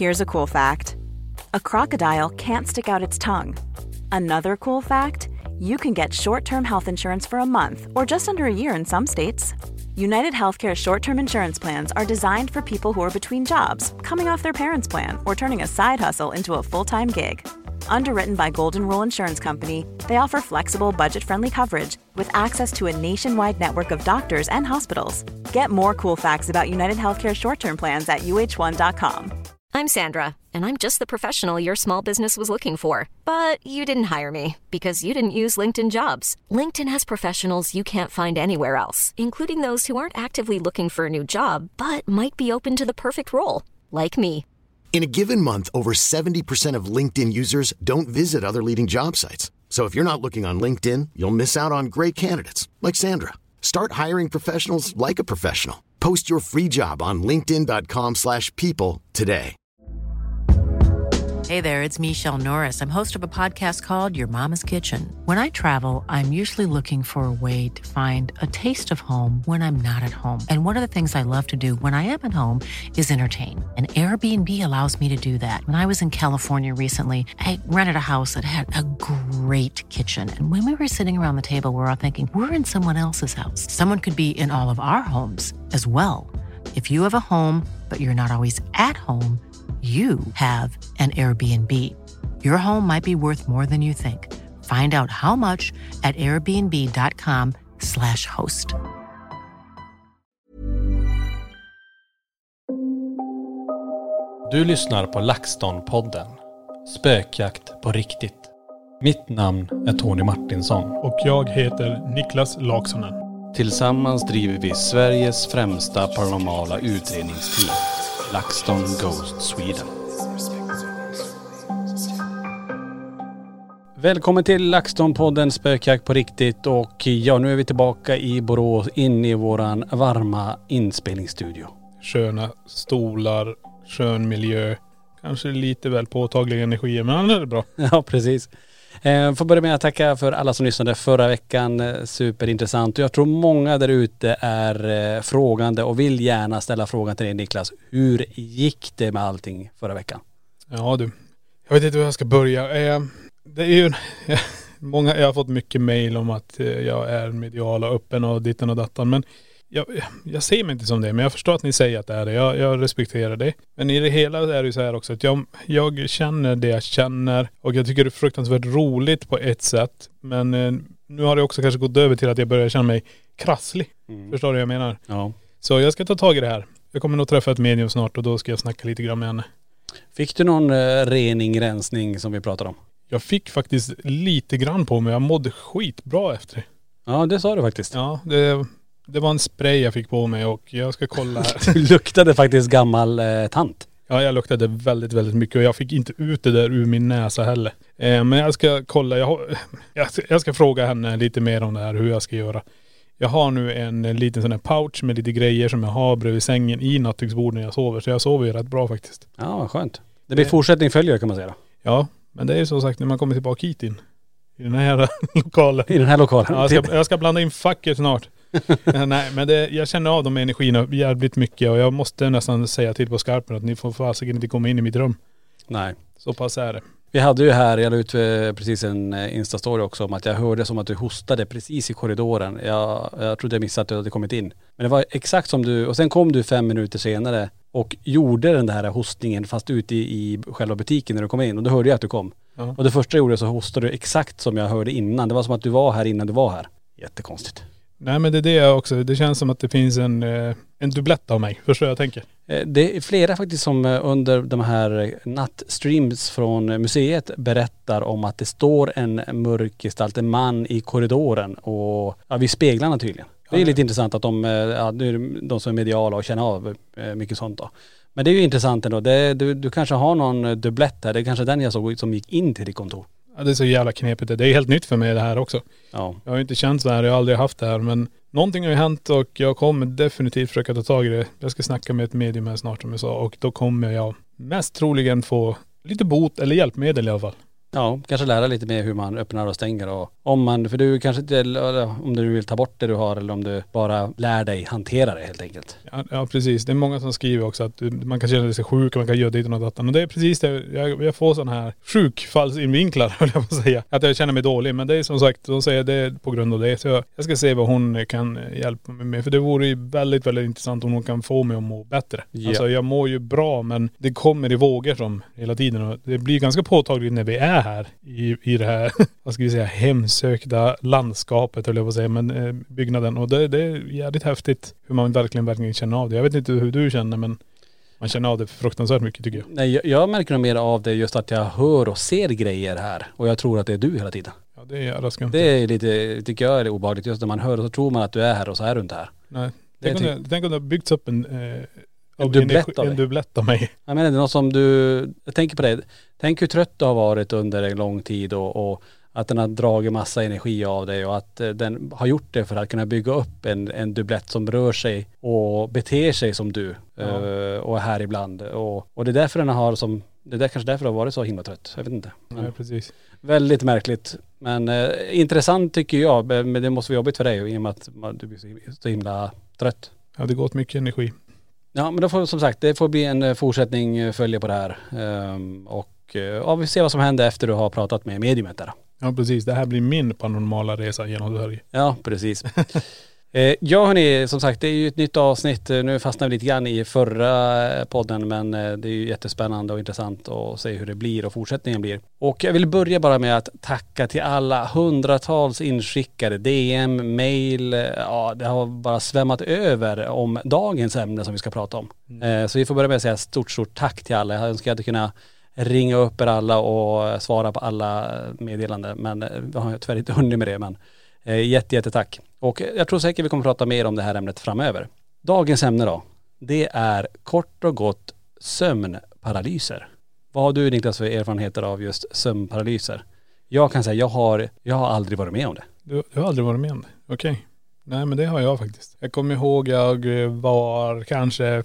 Here's a cool fact. A crocodile can't stick out its tongue. Another cool fact, you can get short-term health insurance for a month or just under a year in some states. United Healthcare short-term insurance plans are designed for people who are between jobs, coming off their parents' plan, or turning a side hustle into a full-time gig. Underwritten by Golden Rule Insurance Company, they offer flexible, budget-friendly coverage with access to a nationwide network of doctors and hospitals. Get more cool facts about United Healthcare short-term plans at uh1.com. I'm Sandra, and I'm just the professional your small business was looking for. But you didn't hire me because you didn't use LinkedIn Jobs. LinkedIn has professionals you can't find anywhere else, including those who aren't actively looking for a new job, but might be open to the perfect role, like me. In a given month, over 70% of LinkedIn users don't visit other leading job sites. So if you're not looking on LinkedIn, you'll miss out on great candidates like Sandra. Start hiring professionals like a professional. Post your free job on linkedin.com/people today. Hey there, it's Michelle Norris. I'm host of a podcast called Your Mama's Kitchen. When I travel, I'm usually looking for a way to find a taste of home when I'm not at home. And one of the things I love to do when I am at home is entertain. And Airbnb allows me to do that. When I was in California recently, I rented a house that had a great kitchen. And when we were sitting around the table, we were all thinking, we're in someone else's house. Someone could be in all of our homes as well. If you have a home, but you're not always at home, you have an Airbnb. Your home might be worth more than you think. Find out how much at airbnb.com/host. Du lyssnar på LaxTon-podden. Spökjakt på riktigt. Mitt namn är Tony Martinsson. Och jag heter Niklas Laksonen. Tillsammans driver vi Sveriges främsta paranormala utredningsteam. LaxTon Ghost Sweden. Välkommen till LaxTon-podden Spökjakt på riktigt. Och ja, nu är vi tillbaka i Borås, in i våran varma inspelningsstudio. Sköna stolar, skön miljö. Kanske lite väl påtagliga energier, men annars är det bra. Ja, precis. Får börja med att tacka för alla som lyssnade förra veckan. Superintressant. Och jag tror många där ute är frågande och vill gärna ställa frågan till dig, Niklas. Hur gick det med allting förra veckan? Ja du, jag vet inte hur jag ska börja. Det är ju många, jag har fått mycket mejl om att jag är medial och öppen och ditten och dattan, men jag ser mig inte som det, men jag förstår att ni säger att det är det. Jag respekterar det. Men i det hela är det ju så här också att jag känner det jag känner och jag tycker det är fruktansvärt roligt på ett sätt. Men nu har det också kanske gått över till att jag börjar känna mig krasslig. Förstår du vad jag menar? Ja. Så jag ska ta tag i det här. Jag kommer nog träffa ett medium snart och då ska jag snacka lite grann med henne. Fick du någon rensning som vi pratade om? Jag fick faktiskt lite grann på mig. Jag mådde skitbra efter det. Ja, det sa du faktiskt. Ja, det var en spray jag fick på mig och jag ska kolla här. Du luktade faktiskt gammal tant. Ja, jag luktade väldigt, väldigt mycket och jag fick inte ut det där ur min näsa heller. Men jag ska kolla, jag ska fråga henne lite mer om det här, hur jag ska göra. Jag har nu en liten sån här pouch med lite grejer som jag har bredvid sängen i nattduksbordet när jag sover. Så jag sover ju rätt bra faktiskt. Ja, skönt. Det blir fortsättning följer kan man säga då. Ja, men det är ju så sagt när man kommer tillbaka hit in. I den här lokalen. I den här lokalen. Ja, jag ska blanda in facket snart. Nej, men jag känner av de energierna jävligt mycket och jag måste nästan säga till på skarpen att ni får fasiken inte komma in i mitt rum. Nej. Så pass är det. Vi hade ju här, jag la ut precis en Insta-story också om att jag hörde som att du hostade precis i korridoren. Jag trodde jag missade att du hade kommit in. Men det var exakt som du, och sen kom du 5 minuter senare och gjorde den där hostningen fast ute i själva butiken när du kom in. Och då hörde jag att du kom. Ja. Och det första jag gjorde så hostade du exakt som jag hörde innan. Det var som att du var här innan du var här. Jättekonstigt. Nej, men det är det också. Det känns som att det finns en dubblett av mig. Förstår jag tänker. Det är flera faktiskt som under de här nattstreams från museet berättar om att det står en mörk gestalt, en man i korridoren och vid speglarna tydligen. Det är lite intressant att de som är mediala och känner av mycket sånt då. Men det är ju intressant ändå. Du kanske har någon dubblett här. Det är kanske den jag såg som gick in till ditt kontor. Ja, det är så jävla knepigt. Det är helt nytt för mig det här också. Ja. Jag har ju inte känt så här, jag har aldrig haft det här. Men någonting har ju hänt och jag kommer definitivt försöka ta tag i det. Jag ska snacka med ett medium här snart som jag sa. Och då kommer jag mest troligen få lite bot eller hjälpmedel i alla fall. Ja, kanske lära lite mer hur man öppnar och stänger och om man, för du kanske inte, om du vill ta bort det du har eller om du bara lär dig hantera det helt enkelt. Ja, precis. Det är många som skriver också att man kan känna sig sjuk och man kan göra dit och något annat. Och det är precis det, jag får sådana här sjukfallsinvinklar, höll jag på att säga. Att jag känner mig dålig, men det är som sagt, de säger det på grund av det. Så jag ska se vad hon kan hjälpa mig med. För det vore ju väldigt, väldigt intressant om hon kan få mig att må bättre. Ja. Alltså jag mår ju bra, men det kommer i vågor som hela tiden. Och det blir ganska påtagligt när vi är här i det här, vad ska vi säga, hemsökta landskapet, höll jag på att säga, men byggnaden. Och det är jävligt häftigt hur man verkligen känner av det. Jag vet inte hur du känner, men man känner av det fruktansvärt mycket tycker jag. Nej, jag märker nog mer av det just att jag hör och ser grejer här. Och jag tror att det är du hela tiden. Ja, det är jävla skumt. Det är lite, tycker jag är obehagligt. Just när man hör och så tror man att du är här och så är du inte här. Nej. Tänk om det har byggts upp en dubblett av mig. Jag menar, det är något som jag tänker på det. Tänk hur trött du har varit under en lång tid och att den har dragit massa energi av dig och att den har gjort det för att kunna bygga upp en dubblett som rör sig och beter sig som du och är här ibland. Och det är därför den har kanske därför det har varit så himla trött. Jag vet inte. Ja, precis. Väldigt märkligt. Men intressant tycker jag. Men det måste vara jobbigt för dig i och med att du blir så himla trött. Ja, det går åt mycket energi. Ja, men då får, som sagt, det får bli en fortsättning följa på det här. Vi ser vad som händer efter du har pratat med mediumet där. Ja, precis. Det här blir min paranormala resa genom Sverige. Ja, precis. Ja, hörni, som sagt, det är ju ett nytt avsnitt. Nu fastnar vi lite grann i förra podden, men det är ju jättespännande och intressant att se hur det blir och fortsättningen blir. Och jag vill börja bara med att tacka till alla hundratals inskickade DM, mail. Ja, det har bara svämmat över om dagens ämne som vi ska prata om. Så vi får börja med att säga stort tack till alla. Jag önskar att jag hade kunnat ringa upp er alla och svara på alla meddelanden, men jag har tyvärr inte hunnit med det, men jättetack. Och jag tror säkert vi kommer prata mer om det här ämnet framöver. Dagens ämne då, det är kort och gott sömnparalyser. Vad har du, Niklas, för erfarenheter av just sömnparalyser? Jag kan säga, jag har aldrig varit med om det. Du har aldrig varit med om det? Okej. Nej, men det har jag faktiskt. Jag kommer ihåg jag var kanske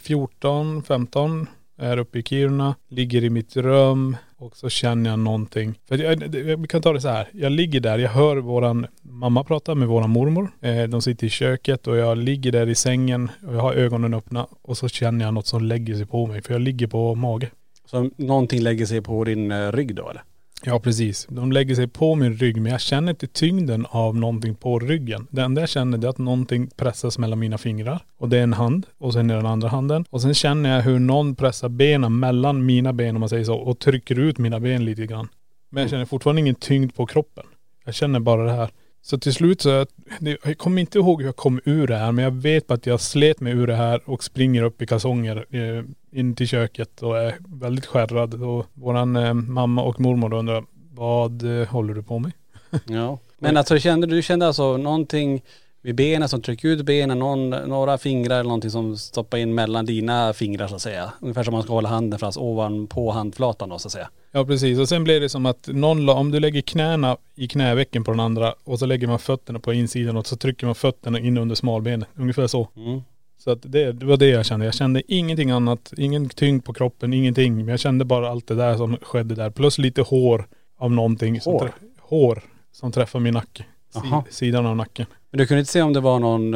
14-15, är uppe i Kiruna, ligger i mitt rum och så känner jag någonting. För vi kan ta det så här. Jag ligger där, jag hör våran mamma prata med våran mormor. De sitter i köket och jag ligger där i sängen och jag har ögonen öppna och så känner jag något som lägger sig på mig, för jag ligger på mage. Så någonting lägger sig på din rygg då, eller? Ja, precis. De lägger sig på min rygg, men jag känner inte tyngden av någonting på ryggen. Det enda jag känner är att någonting pressas mellan mina fingrar. Och det är en hand. Och sen är den andra handen. Och sen känner jag hur någon pressar benen mellan mina ben, om man säger så. Och trycker ut mina ben lite grann. Men jag känner fortfarande ingen tyngd på kroppen. Jag känner bara det här. Så till slut så, jag kommer inte ihåg hur jag kom ur det här. Men jag vet att jag slet mig ur det här och springer upp i kalsonger in till köket och är väldigt skärrad. Och våran mamma och mormor undrar, vad håller du på med? Ja, men alltså du kände alltså någonting vid benen som trycker ut benen, några fingrar eller någonting som stoppar in mellan dina fingrar så att säga. Ungefär som man ska hålla handen fast ovanpå handflatan då så att säga. Ja, precis. Och sen blir det som att om du lägger knäna i knävecken på den andra och så lägger man fötterna på insidan och så trycker man fötterna in under smalbenet. Ungefär så. Mm. Så att det var det jag kände. Jag kände ingenting annat, ingen tyngd på kroppen, ingenting. Men jag kände bara allt det där som skedde där. Plus lite hår av någonting. Hår som träffar min nacke. Sidan av nacken. Men du kunde inte se om det var någon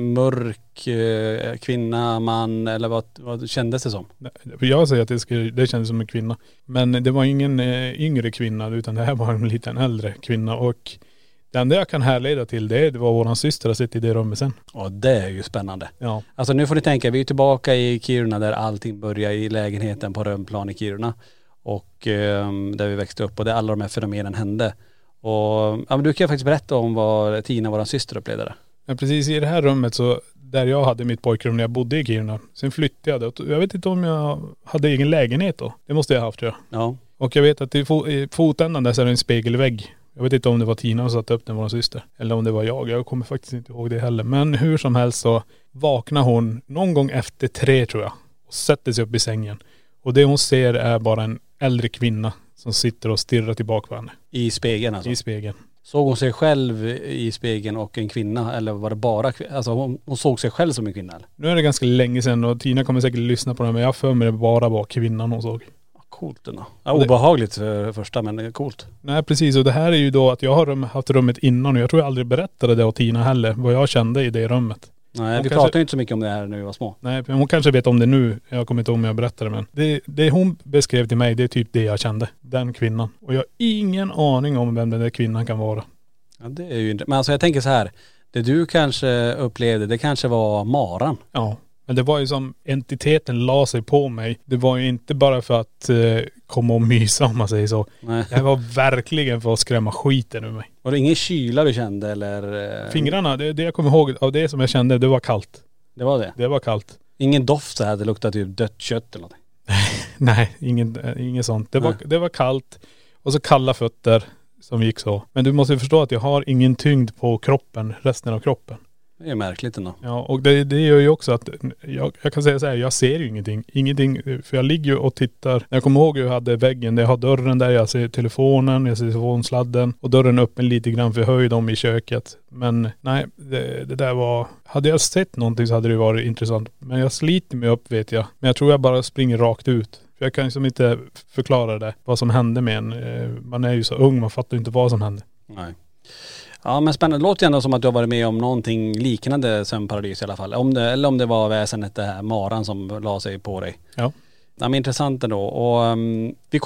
mörk kvinna, man eller vad kändes det som? Jag säger att det kändes som en kvinna. Men det var ingen yngre kvinna, utan det här var en liten äldre kvinna. Och det enda jag kan härleda till det var våran syster har suttit i det rummet sen. Ja, det är ju spännande. Ja. Alltså nu får ni tänka, vi är tillbaka i Kiruna där allting börjar i lägenheten på Rönnplan i Kiruna. Och där vi växte upp och där alla de här fenomenen hände. Och ja, men du kan faktiskt berätta om vad Tina, våran syster, upplevde det. Ja, precis i det här rummet så där jag hade mitt pojkrum när jag bodde i Kiruna. Sen flyttade jag det. Jag vet inte om jag hade egen lägenhet då. Det måste jag ha haft, tror jag. Ja. Och jag vet att i fotändan där så är det en spegelvägg. Jag vet inte om det var Tina som satte upp den, vår syster. Eller om det var jag. Jag kommer faktiskt inte ihåg det heller. Men hur som helst så vaknar hon någon gång efter 3 tror jag. Och sätter sig upp i sängen. Och det hon ser är bara en äldre kvinna som sitter och stirrar tillbaka på henne. I spegeln alltså? I spegeln. Såg hon sig själv i spegeln och en kvinna? Eller var det bara alltså hon såg sig själv som en kvinna? Eller? Nu är det ganska länge sedan och Tina kommer säkert lyssna på det. Men jag för mig det bara var kvinnan hon såg. Coolt ändå. Ja, obehagligt för första, men coolt. Nej precis, och det här är ju då att jag har haft rummet innan och jag tror jag aldrig berättade det åt Tina heller, vad jag kände i det rummet. Nej, vi pratar ju inte så mycket om det här när vi var små. Nej, men hon kanske vet om det nu. Jag kommer inte ihåg om jag berättade, men det hon beskrev till mig, det är typ det jag kände. Den kvinnan. Och jag har ingen aning om vem den där kvinnan kan vara. Ja, det är ju, men alltså jag tänker så här. Det du kanske upplevde, det kanske var maran. Ja, men det var ju som entiteten la sig på mig. Det var ju inte bara för att komma och mysa, om man säger så. Nej. Det var verkligen för att skrämma skiten ur mig. Var det ingen kyla du kände eller? Fingrarna, det jag kommer ihåg av det som jag kände, det var kallt. Det var det? Det var kallt. Ingen doft så här, det luktade typ dött kött eller någonting? Nej, inget sånt. Det var kallt och så kalla fötter som gick så. Men du måste ju förstå att jag har ingen tyngd på kroppen, resten av kroppen. Det är märkligt ändå. Ja, och det gör ju också att jag kan säga så här, jag ser ju ingenting, för jag ligger ju och tittar. Jag kommer ihåg hur jag hade väggen, jag har dörren där, jag ser telefonen, jag ser telefonsladden och dörren öppen lite grann för höjd om i köket. Men nej, det där var, hade jag sett någonting så hade det varit intressant. Men jag sliter mig upp, vet jag. Men jag tror jag bara springer rakt ut. För jag kan liksom inte förklara det, vad som hände med en. Man är ju så ung, man fattar inte vad som hände. Nej. Ja, men spännande. Det låter ju ändå som att du har varit med om någonting liknande sömnparalys i alla fall. Eller om det var väsenet, det här maran som la sig på dig. Ja. Ja, men intressant ändå. Och vi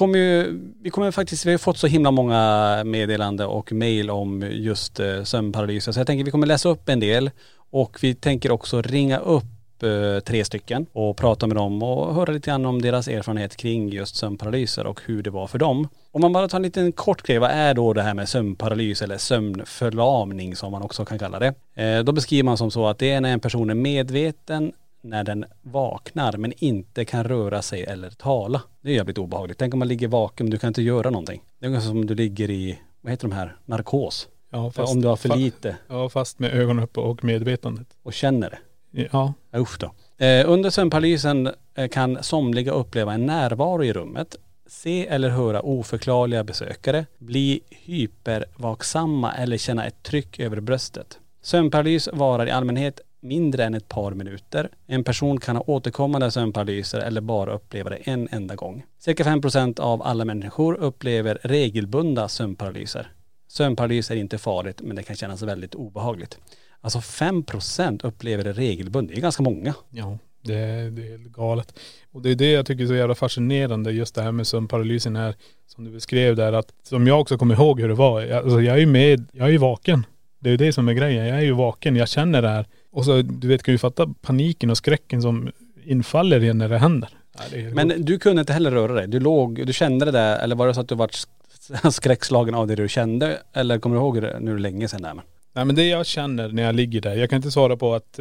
har fått så himla många meddelande och mejl om just sömnparalys. Så jag tänker vi kommer läsa upp en del och vi tänker också ringa upp 3 stycken och prata med dem och höra lite grann om deras erfarenhet kring just sömnparalyser och hur det var för dem. Om man bara tar en liten kort grej, vad är då det här med sömnparalys eller sömnförlamning som man också kan kalla det? Då beskriver man som så att det är när en person är medveten när den vaknar men inte kan röra sig eller tala. Det är jävligt obehagligt. Tänk om man ligger vaken men du kan inte göra någonting. Det är ungefär som du ligger i, vad heter de här, narkos. Ja, fast, om du har för lite. Ja, fast med ögonen uppe och medvetandet. Och känner det. Ja. Usch då. Under sömnparalysen kan somliga uppleva en närvaro i rummet, se eller höra oförklarliga besökare, bli hypervaksamma eller känna ett tryck över bröstet. Sömnparalys varar i allmänhet mindre än ett par minuter. En person kan ha återkommande sömnparalyser eller bara uppleva det en enda gång. Cirka 5% av alla människor upplever regelbundna sömnparalyser. Sömnparalys är inte farligt men det kan kännas väldigt obehagligt. Alltså 5% upplever det regelbundet. Det är ganska många. Ja, det är galet. Och det är det jag tycker är så jävla fascinerande, just det här med sömnparalysen här, som du beskrev där, att som jag också kommer ihåg hur det var. Jag är ju vaken. Det är ju det som är grejen. Jag är ju vaken, jag känner det här. Och så, du vet, kan ju fatta paniken och skräcken som infaller igen när det händer. Men du kunde inte heller röra dig. Du kände det där, eller var det så att du var skräckslagen av det du kände? Eller kommer du ihåg det nu länge sedan där? Nej, men det jag känner när jag ligger där, jag kan inte svara på att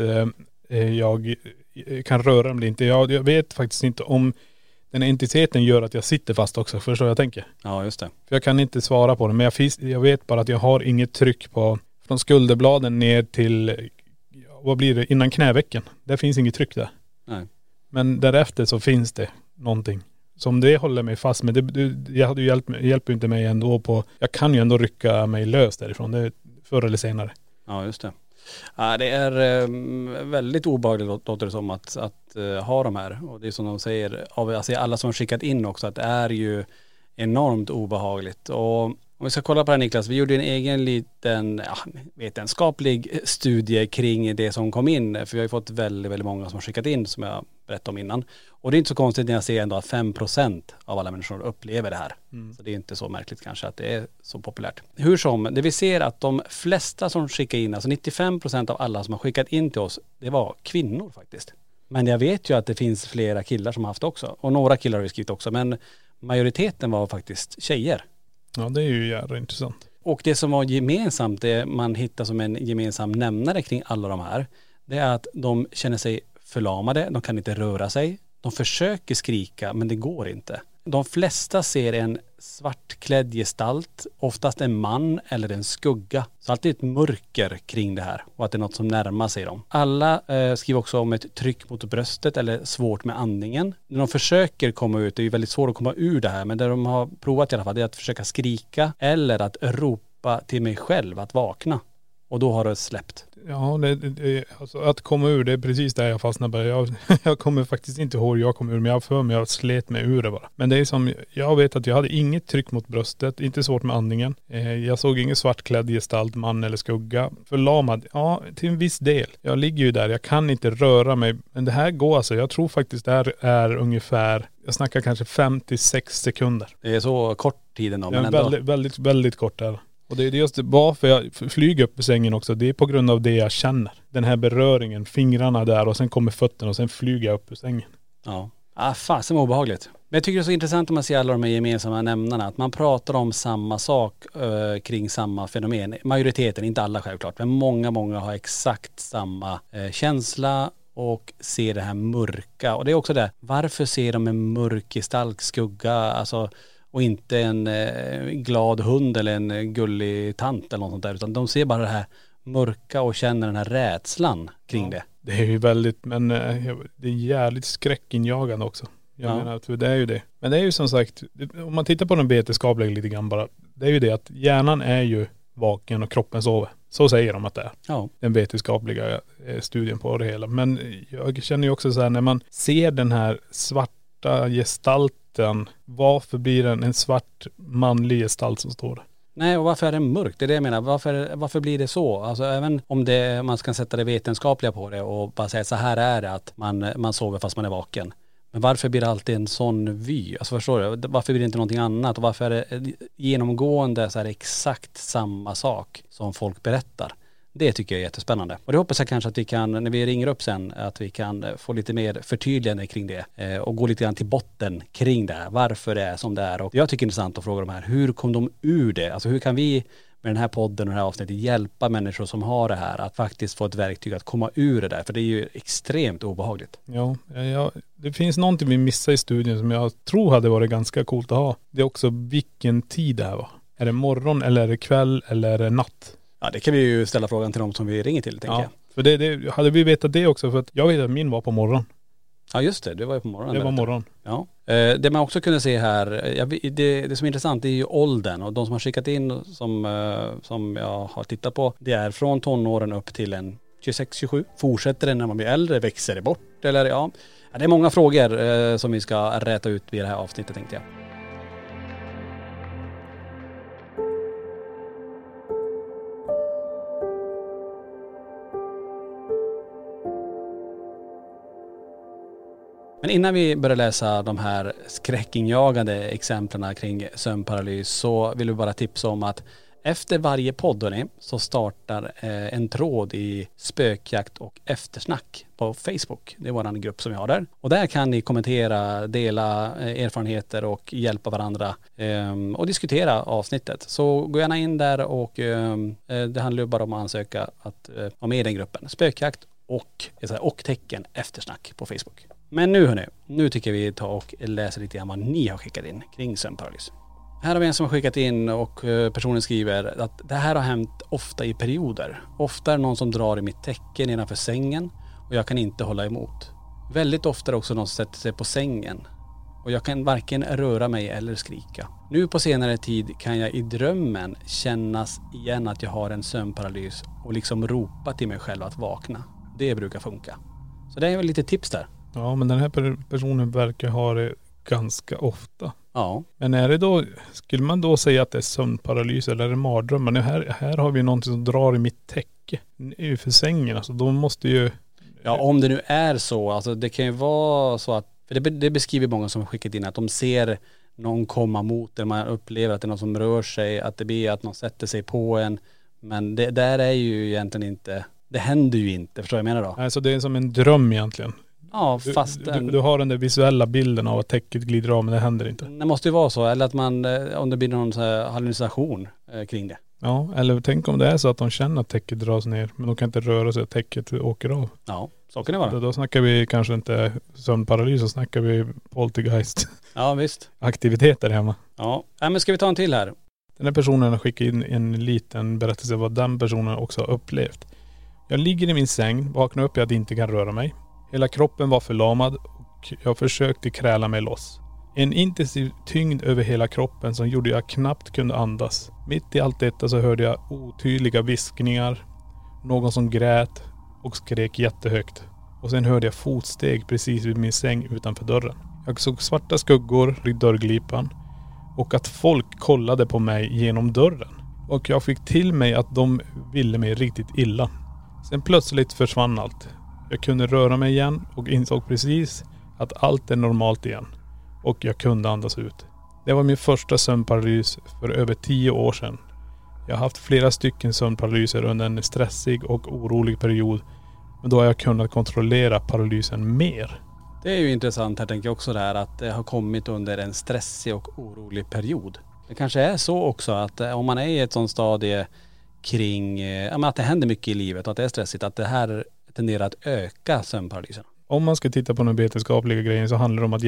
jag kan röra mig inte. Jag vet faktiskt inte om den entiteten gör att jag sitter fast också. Förstår vad jag tänker? Ja, just det. För jag kan inte svara på det, men jag vet bara att jag har inget tryck från skulderbladen ner till, vad blir det, innan knävecken. Där finns inget tryck där. Nej. Men därefter så finns det någonting. Som det håller mig fast med. Jag hade ju hjälper inte mig ändå på, jag kan ju ändå rycka mig lös därifrån. Det förr eller senare. Ja, just det. Ja, det är väldigt obehagligt låter det som att ha de här. Och det är som de säger, alltså alla som har skickat in också, att det är ju enormt obehagligt. Och om vi ska kolla på det här, Niklas, vi gjorde en egen liten vetenskaplig studie kring det som kom in. För vi har ju fått väldigt, väldigt många som har skickat in, som jag berättade om innan. Och det är inte så konstigt när jag ser ändå att 5% av alla människor upplever det här. Så det är inte så märkligt kanske att det är så populärt. Hur som, det vi ser att de flesta som skickar in, alltså 95% av alla som har skickat in till oss, det var kvinnor faktiskt. Men jag vet ju att det finns flera killar som har haft också. Och några killar har vi skrivit också, men majoriteten var faktiskt tjejer. Ja, det är ju jävla intressant. Och det som var gemensamt, det man hittar som en gemensam nämnare kring alla de här, det är att de känner sig förlamade, de kan inte röra sig, de försöker skrika men det går inte. De flesta ser en svartklädd gestalt, oftast en man eller en skugga. Så alltid ett mörker kring det här och att det är något som närmar sig dem. Alla skriver också om ett tryck mot bröstet eller svårt med andningen. När de försöker komma ut, det är ju väldigt svårt att komma ur det här, men det de har provat i alla fall, det är att försöka skrika eller att ropa till mig själv att vakna. Och då har det släppt. Ja, alltså att komma ur, det är precis där jag fastnade. Jag kommer faktiskt inte ihåg hur jag kom ur, men jag för mig jag slet mig ur det bara. Men det är som, jag vet att jag hade inget tryck mot bröstet, inte svårt med andningen. Jag såg ingen svartklädd gestalt, man eller skugga. Förlamad, ja till en viss del. Jag ligger ju där, jag kan inte röra mig. Men det här går alltså, jag tror faktiskt det här är ungefär, jag snackar kanske 5-6 sekunder. Det är så kort tiden då, men ändå. Väldigt kort där. Och det är just varför jag flyger upp i sängen också. Det är på grund av det jag känner. Den här beröringen, fingrarna där och sen kommer fötterna och sen flyger jag upp i sängen. Ja. Fasen obehagligt. Men jag tycker det är så intressant om man ser alla de här gemensamma nämnarna. Att man pratar om samma sak kring samma fenomen. Majoriteten, inte alla självklart. Men många har exakt samma känsla och ser det här mörka. Och det är också det. Varför ser de en mörk gestalt, skugga, alltså... Och inte en glad hund eller en gullig tant eller något sånt där. Utan de ser bara det här mörka och känner den här rädslan kring det. Det är ju väldigt, men det är jävligt skräckinjagande också. Jag menar, för det är ju det. Men det är ju som sagt, om man tittar på den vetenskapliga lite grann bara. Det är ju det att hjärnan är ju vaken och kroppen sover. Så säger de att det är. Ja. Den vetenskapliga studien på det hela. Men jag känner ju också så här, när man ser den här svarta gestalten, varför blir den en svart manlig gestalt som står där? Nej, och varför är den mörk? Det är det jag menar. Varför blir det så? Alltså även om man ska sätta det vetenskapliga på det och bara säga så här är det att man sover fast man är vaken. Men varför blir det alltid en sån vy? Alltså förstår du? Varför blir det inte någonting annat? Och varför är det genomgående så här exakt samma sak som folk berättar? Det tycker jag är jättespännande. Och det hoppas jag kanske att vi kan, när vi ringer upp sen, att vi kan få lite mer förtydligande kring det. Och gå lite grann till botten kring det. Varför det är som det är. Och jag tycker det är intressant att fråga de här, hur kom de ur det? Alltså hur kan vi med den här podden och det här avsnittet hjälpa människor som har det här att faktiskt få ett verktyg att komma ur det där? För det är ju extremt obehagligt. Ja, det finns någonting vi missar i studien som jag tror hade varit ganska coolt att ha. Det är också vilken tid det här var. Är det morgon eller är det kväll eller är det natt? Ja, det kan vi ju ställa frågan till dem som vi ringer till, tänker jag. För det hade vi vetat det också, för att jag vet att min var på morgon. Ja just det, var ju på morgonen. Det var morgon. Ja. Det man också kunde se här, det som är intressant är ju åldern, och de som har skickat in som jag har tittat på, det är från tonåren upp till en 26-27. Fortsätter det när man blir äldre, växer det bort eller ja. Det är många frågor som vi ska räta ut vid det här avsnittet, tänkte jag. Men innan vi börjar läsa de här skräckinjagande exemplen kring sömnparalys så vill vi bara tipsa om att efter varje podd så startar en tråd i spökjakt och eftersnack på Facebook. Det är våran grupp som vi har där. Och där kan ni kommentera, dela erfarenheter och hjälpa varandra och diskutera avsnittet. Så gå gärna in där och det handlar ju bara om att ansöka att vara med i den gruppen. Spökjakt och tecken eftersnack på Facebook. Men nu tycker vi tar och läser lite grann vad ni har skickat in kring sömnparalys. Här har vi en som har skickat in och personen skriver att det här har hänt ofta i perioder. Ofta är det någon som drar i mitt täcke nedanför sängen och jag kan inte hålla emot. Väldigt ofta är det också någon som sätter sig på sängen och jag kan varken röra mig eller skrika. Nu på senare tid kan jag i drömmen kännas igen att jag har en sömnparalys och liksom ropa till mig själv att vakna. Det brukar funka. Så det är väl lite tips där. Ja, men den här personen verkar ha det ganska ofta. Ja. Men är det då, skulle man då säga att det är sömnparalys eller är det mardrömmar? Här har vi någonting som drar i mitt täcke för sängen. Alltså de måste ju... Ja, om det nu är så. Alltså det kan ju vara så att, för det beskriver många som har skickat in att de ser någon komma mot det. Man upplever att det är någon som rör sig, att det blir att någon sätter sig på en. Men det där är ju egentligen inte, det händer ju inte, förstår jag menar då? Alltså det är som en dröm egentligen. Ja, fast du har den där visuella bilden av att täcket glider av, men det händer inte. Det måste ju vara så, eller att man, om det blir någon så här hallucination kring det. Ja, eller tänk om det är så att de känner att täcket dras ner, men de kan inte röra sig och täcket åker av. Ja, så kan det vara. Då snackar vi kanske inte sömnparalys, så snackar vi poltergeist. Ja, visst. Aktiviteter hemma. Ja, men ska vi ta en till här? Den här personen har skickat in en liten berättelse vad den personen också har upplevt. Jag ligger i min säng, vaknar upp i att jag inte kan röra mig. Hela kroppen var förlamad och jag försökte kräla mig loss. En intensiv tyngd över hela kroppen som gjorde jag knappt kunde andas. Mitt i allt detta så hörde jag otydliga viskningar. någon som grät och skrek jättehögt. Och sen hörde jag fotsteg precis vid min säng utanför dörren. Jag såg svarta skuggor i dörrglipan och att folk kollade på mig genom dörren. Och jag fick till mig att de ville mig riktigt illa. Sen plötsligt försvann allt. Jag kunde röra mig igen och insåg precis att allt är normalt igen. Och jag kunde andas ut. Det var min första sömnparalys för över 10 år sedan. Jag har haft flera stycken sömnparalyser under en stressig och orolig period. Men då har jag kunnat kontrollera paralysen mer. Det är ju intressant här, tänker jag också där, att det har kommit under en stressig och orolig period. Det kanske är så också att om man är i ett sånt stadie kring att det händer mycket i livet och att det är stressigt, att det här tenderar att öka sömnparalysen. Om man ska titta på den vetenskapliga grejen så handlar det om att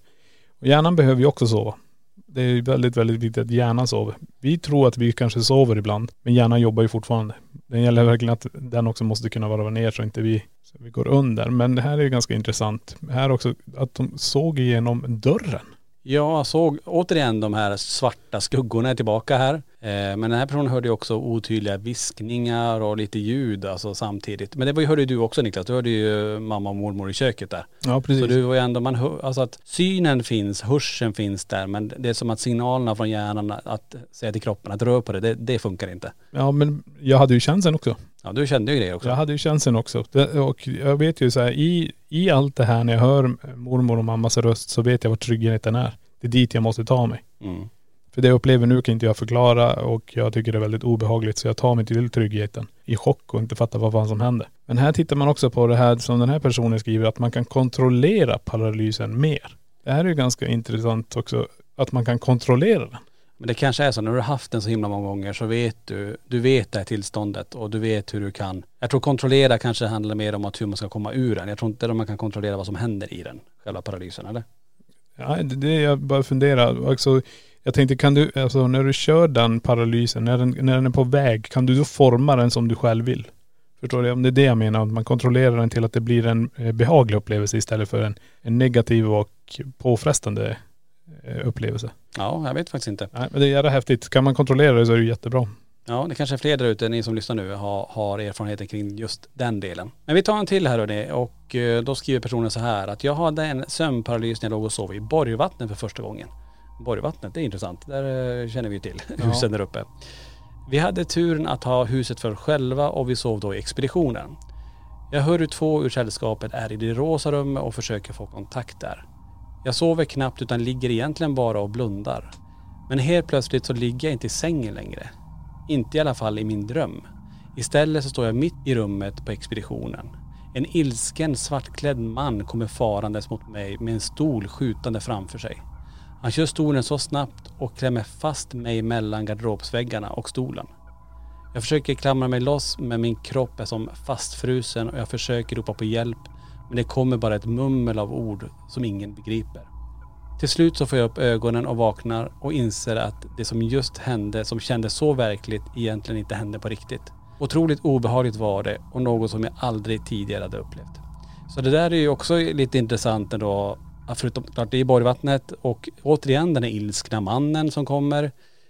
hjärnan behöver ju också sova. Det är väldigt, väldigt viktigt att hjärnan sover. Vi tror att vi kanske sover ibland, men hjärnan jobbar ju fortfarande. Det gäller verkligen att den också måste kunna varva ner så inte vi går under. Men det här är ju ganska intressant. Här också att de såg igenom dörren. Jag såg återigen de här svarta skuggorna tillbaka här. Men den här personen hörde ju också otydliga viskningar och lite ljud alltså samtidigt. Men det hörde ju du också, Niklas. Du hörde ju mamma och mormor i köket där. Ja, precis. Så du var ju ändå, alltså att synen finns, hörseln finns där. Men det är som att signalerna från hjärnan att säga till kroppen att röra på det funkar inte. Ja, men jag hade ju känslan också. Ja, du kände ju det också. Jag hade ju känslan också. Och jag vet ju så här, i allt det här när jag hör mormor och mammas röst så vet jag vad tryggheten är. Det är dit jag måste ta mig. Mm. För det jag upplever nu kan inte jag förklara och jag tycker det är väldigt obehagligt så jag tar mig till tryggheten i chock och inte fattar vad fan som händer. Men här tittar man också på det här som den här personen skriver att man kan kontrollera paralysen mer. Det här är ju ganska intressant också att man kan kontrollera den. Men det kanske är så, när du har haft den så himla många gånger så vet du vet det här tillståndet och du vet hur du kan. Jag tror kontrollera kanske handlar mer om att hur man ska komma ur den. Jag tror inte att man kan kontrollera vad som händer i den, själva paralysen, eller? Ja, det jag bara funderar. Alltså, jag tänkte, kan du, alltså när du kör den paralysen, när den är på väg, kan du då forma den som du själv vill? Förstår du? Om det är det jag menar, att man kontrollerar den till att det blir en behaglig upplevelse istället för en negativ och påfrestande upplevelse. Ja, jag vet faktiskt inte. Nej, men det är jävla häftigt. Kan man kontrollera det så är det jättebra. Ja, det kanske är fler där ute, ni som lyssnar nu, har erfarenheter kring just den delen. Men vi tar en till här hörni, och då skriver personen så här att jag hade en sömnparalys när jag låg och sov i Borgvattnet för första gången. Borgvattnet, det är intressant. Där känner vi till husen där uppe. Vi hade turen att ha huset för själva och vi sov då i expeditionen. Jag hör hur 2 ur sällskapet är i det rosa rummet och försöker få kontakt där. Jag sover knappt utan ligger egentligen bara och blundar. Men helt plötsligt så ligger jag inte i sängen längre. Inte i alla fall i min dröm. Istället så står jag mitt i rummet på expeditionen. En ilsken svartklädd man kommer farandes mot mig med en stol skjutande framför sig. Han kör stolen så snabbt och klämmer fast mig mellan garderobsväggarna och stolen. Jag försöker klamra mig loss men min kropp är som fastfrusen och jag försöker ropa på hjälp. Men det kommer bara ett mummel av ord som ingen begriper. Till slut så får jag upp ögonen och vaknar och inser att det som just hände, som kändes så verkligt, egentligen inte hände på riktigt. Otroligt obehagligt var det och något som jag aldrig tidigare hade upplevt. Så det där är ju också lite intressant ändå, förutom klart det är i Borgvattnet och återigen den här ilskna mannen som kommer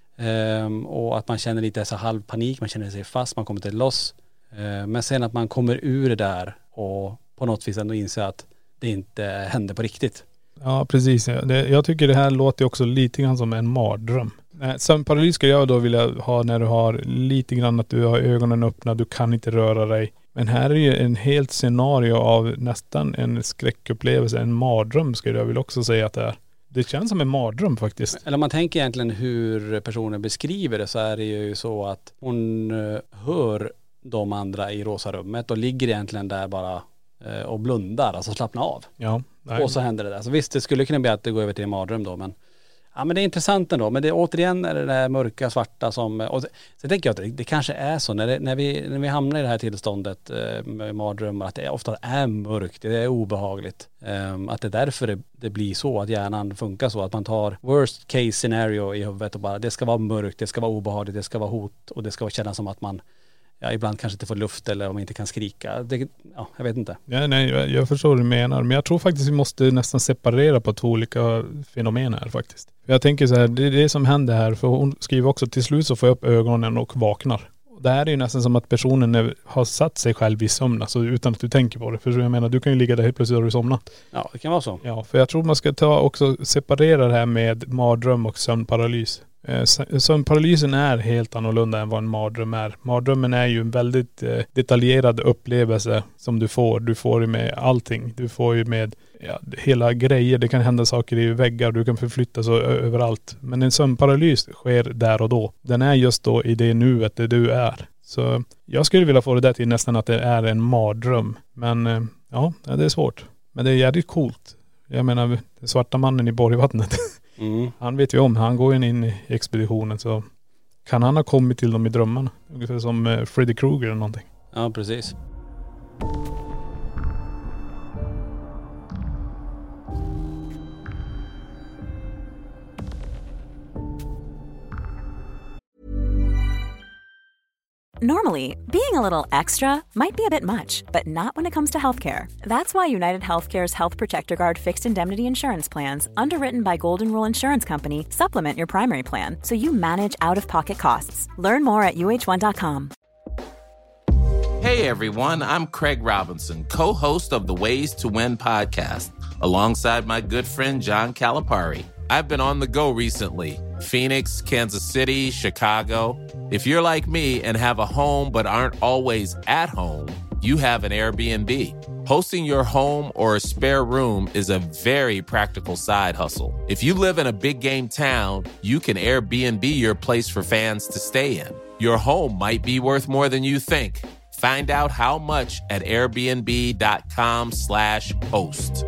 och att man känner lite så halv panik, man känner sig fast, man kommer inte loss. Men sen att man kommer ur det där och på något vis ändå inser att det inte hände på riktigt. Ja, precis. Jag tycker det här låter också lite grann som en mardröm. Sömnparalys ska jag då vilja ha när du har lite grann att du har ögonen öppna, du kan inte röra dig. Men här är ju en helt scenario av nästan en skräckupplevelse, en mardröm skulle jag vilja också säga att det är. Det känns som en mardröm faktiskt. Eller om man tänker egentligen hur personen beskriver det så är det ju så att hon hör de andra i rosa rummet och ligger egentligen där bara och blundar, alltså slappnar av. Ja. Och så händer det där. Så visst, det skulle kunna bli att det går över till en mardröm då, men ja, men det är intressant ändå. Men det återigen är det där mörka, svarta som, och så tänker jag att det kanske är så när vi hamnar i det här tillståndet med mardrömmar, att det ofta är mörkt, det är obehagligt. Att det är därför det blir så, att hjärnan funkar så, att man tar worst case scenario i huvudet och bara, det ska vara mörkt, det ska vara obehagligt, det ska vara hot och det ska kännas som att man ibland kanske inte får luft eller om man inte kan skrika. Jag vet inte. Ja, nej, jag förstår vad du menar. Men jag tror faktiskt vi måste nästan separera på 2 olika fenomen här faktiskt. Jag tänker så här, det är det som händer här. För hon skriver också, till slut så får jag upp ögonen och vaknar. Och det här är ju nästan som att personen har satt sig själv i sömn, alltså utan att du tänker på det. För jag menar, du kan ju ligga där helt plötsligt och du somnat. Ja, det kan vara så. Ja, för jag tror man ska separera det här med mardröm och sömnparalys. Sömnparalysen är helt annorlunda än vad en mardröm är. Mardrömmen är ju en väldigt detaljerad upplevelse som du får. Du får ju med allting. Du får ju med hela grejer. Det kan hända saker i väggar. Du kan förflytta så överallt. Men en sömnparalys sker där och då. Den är just då i det nuet där du är. Så jag skulle vilja få det där till nästan att det är en mardröm. Men ja, det är svårt. Men det är jävligt coolt. Jag menar, den svarta mannen i Borgvattnet. Han vet ju om, han går in i expeditionen, så kan han ha kommit till dem i drömmarna. Ungefär som Freddy Krueger eller någonting. Ja, precis. Normally, being a little extra might be a bit much, but not when it comes to healthcare. That's why United Healthcare's Health Protector Guard fixed indemnity insurance plans, underwritten by Golden Rule Insurance Company, supplement your primary plan so you manage out-of-pocket costs. Learn more at uh1.com. Hey everyone, I'm Craig Robinson, co-host of the Ways to Win podcast, alongside my good friend John Calipari. I've been on the go recently. Phoenix, Kansas City, Chicago. If you're like me and have a home but aren't always at home, you have an Airbnb. Hosting your home or a spare room is a very practical side hustle. If you live in a big game town, you can Airbnb your place for fans to stay in. Your home might be worth more than you think. Find out how much at airbnb.com/host.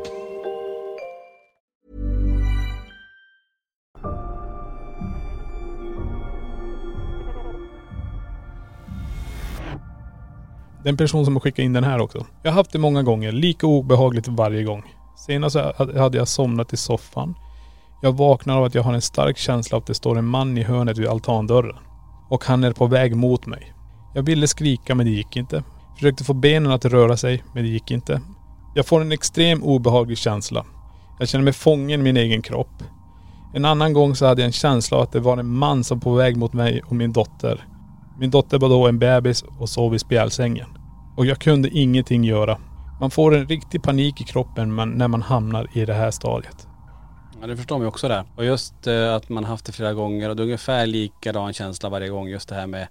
Den person som har skickat in den här också. Jag har haft det många gånger, lika obehagligt varje gång. Senast hade jag somnat i soffan. Jag vaknar av att jag har en stark känsla av att det står en man i hörnet vid altandörren. Och han är på väg mot mig. Jag ville skrika men det gick inte. Försökte få benen att röra sig men det gick inte. Jag får en extrem obehaglig känsla. Jag känner mig fången i min egen kropp. En annan gång så hade jag en känsla av att det var en man som var på väg mot mig och min dotter. Min dotter var då en bebis och sov i spjälsängen. Och jag kunde ingenting göra. Man får en riktig panik i kroppen när man hamnar i det här stadiet. Ja, det förstår man också där. Och just att man haft det flera gånger och det är ungefär likadan känsla varje gång. Just det här med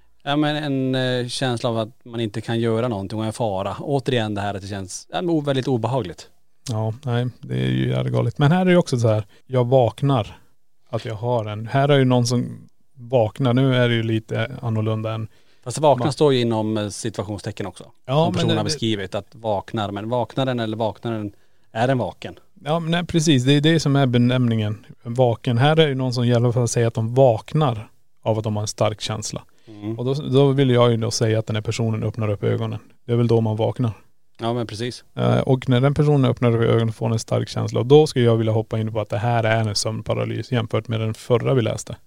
en känsla av att man inte kan göra någonting och en fara. Återigen det här att det känns väldigt obehagligt. Ja, nej, det är ju jävligt galet. Men här är det också så här, jag vaknar att jag har en. Här är ju någon som vaknar. Nu är det ju lite annorlunda än. Fast vaknar står ju inom situationstecken också. Ja, som personen har beskrivit att vaknar. Men vaknar den eller vaknar den, är den vaken? Ja, men nej, precis. Det är det som är benämningen vaken. Här är ju någon som i alla fall säger att de vaknar av att de har en stark känsla. Och då vill jag ju då säga att den här personen öppnar upp ögonen. Det är väl då man vaknar. Ja, men precis. Och när den personen öppnar upp ögonen får en stark känsla. Och då skulle jag vilja hoppa in på att det här är en sömnparalys jämfört med den förra vi läste.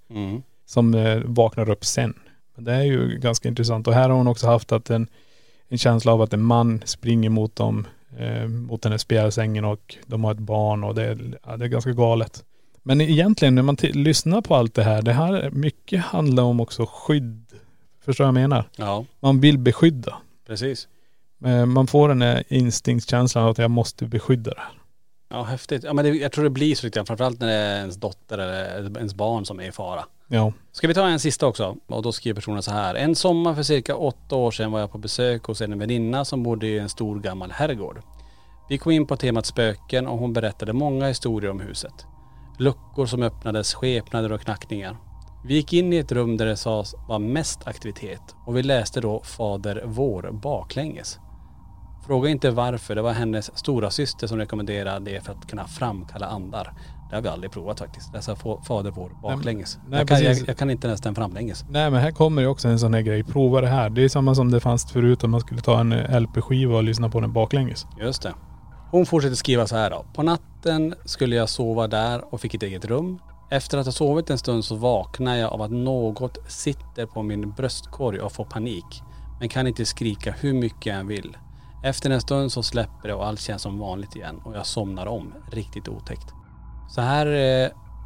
Som vaknar upp sen. Det är ju ganska intressant. Och här har hon också haft att en känsla av att en man springer mot dem, mot den här spjälsängen och de har ett barn och det är ganska galet. Men egentligen när man lyssnar på allt det här mycket handlar om också skydd. Förstår jag menar? Ja. Man vill beskydda. Precis. Man får den här instinktskänslan att jag måste beskydda det här. Ja, häftigt. Ja, men jag tror det blir så riktigt. Framförallt när det är ens dotter eller ens barn som är i fara. Ja. Ska vi ta en sista också? Och då skriver personen så här. En sommar för cirka 8 år sedan var jag på besök hos en väninna som bodde i en stor gammal herrgård. Vi kom in på temat spöken och hon berättade många historier om huset. Luckor som öppnades, skepnader och knackningar. Vi gick in i ett rum där det sades var mest aktivitet och vi läste då Fader vår baklänges. Fråga inte varför, det var hennes stora syster som rekommenderade det för att kunna framkalla andar. Det har vi aldrig provat faktiskt. Läsa Fader vår baklänges. Nej, jag kan inte nästan framlänges. Nej, men här kommer ju också en sån här grej. Prova det här. Det är samma som det fanns förut om man skulle ta en LP-skiva och lyssna på den baklänges. Just det. Hon fortsätter skriva så här då. På natten skulle jag sova där och fick ett eget rum. Efter att ha sovit en stund så vaknar jag av att något sitter på min bröstkorg och får panik. Men kan inte skrika hur mycket jag än vill. Efter en stund så släpper det och allt känns som vanligt igen och jag somnar om. Riktigt otäckt. Så här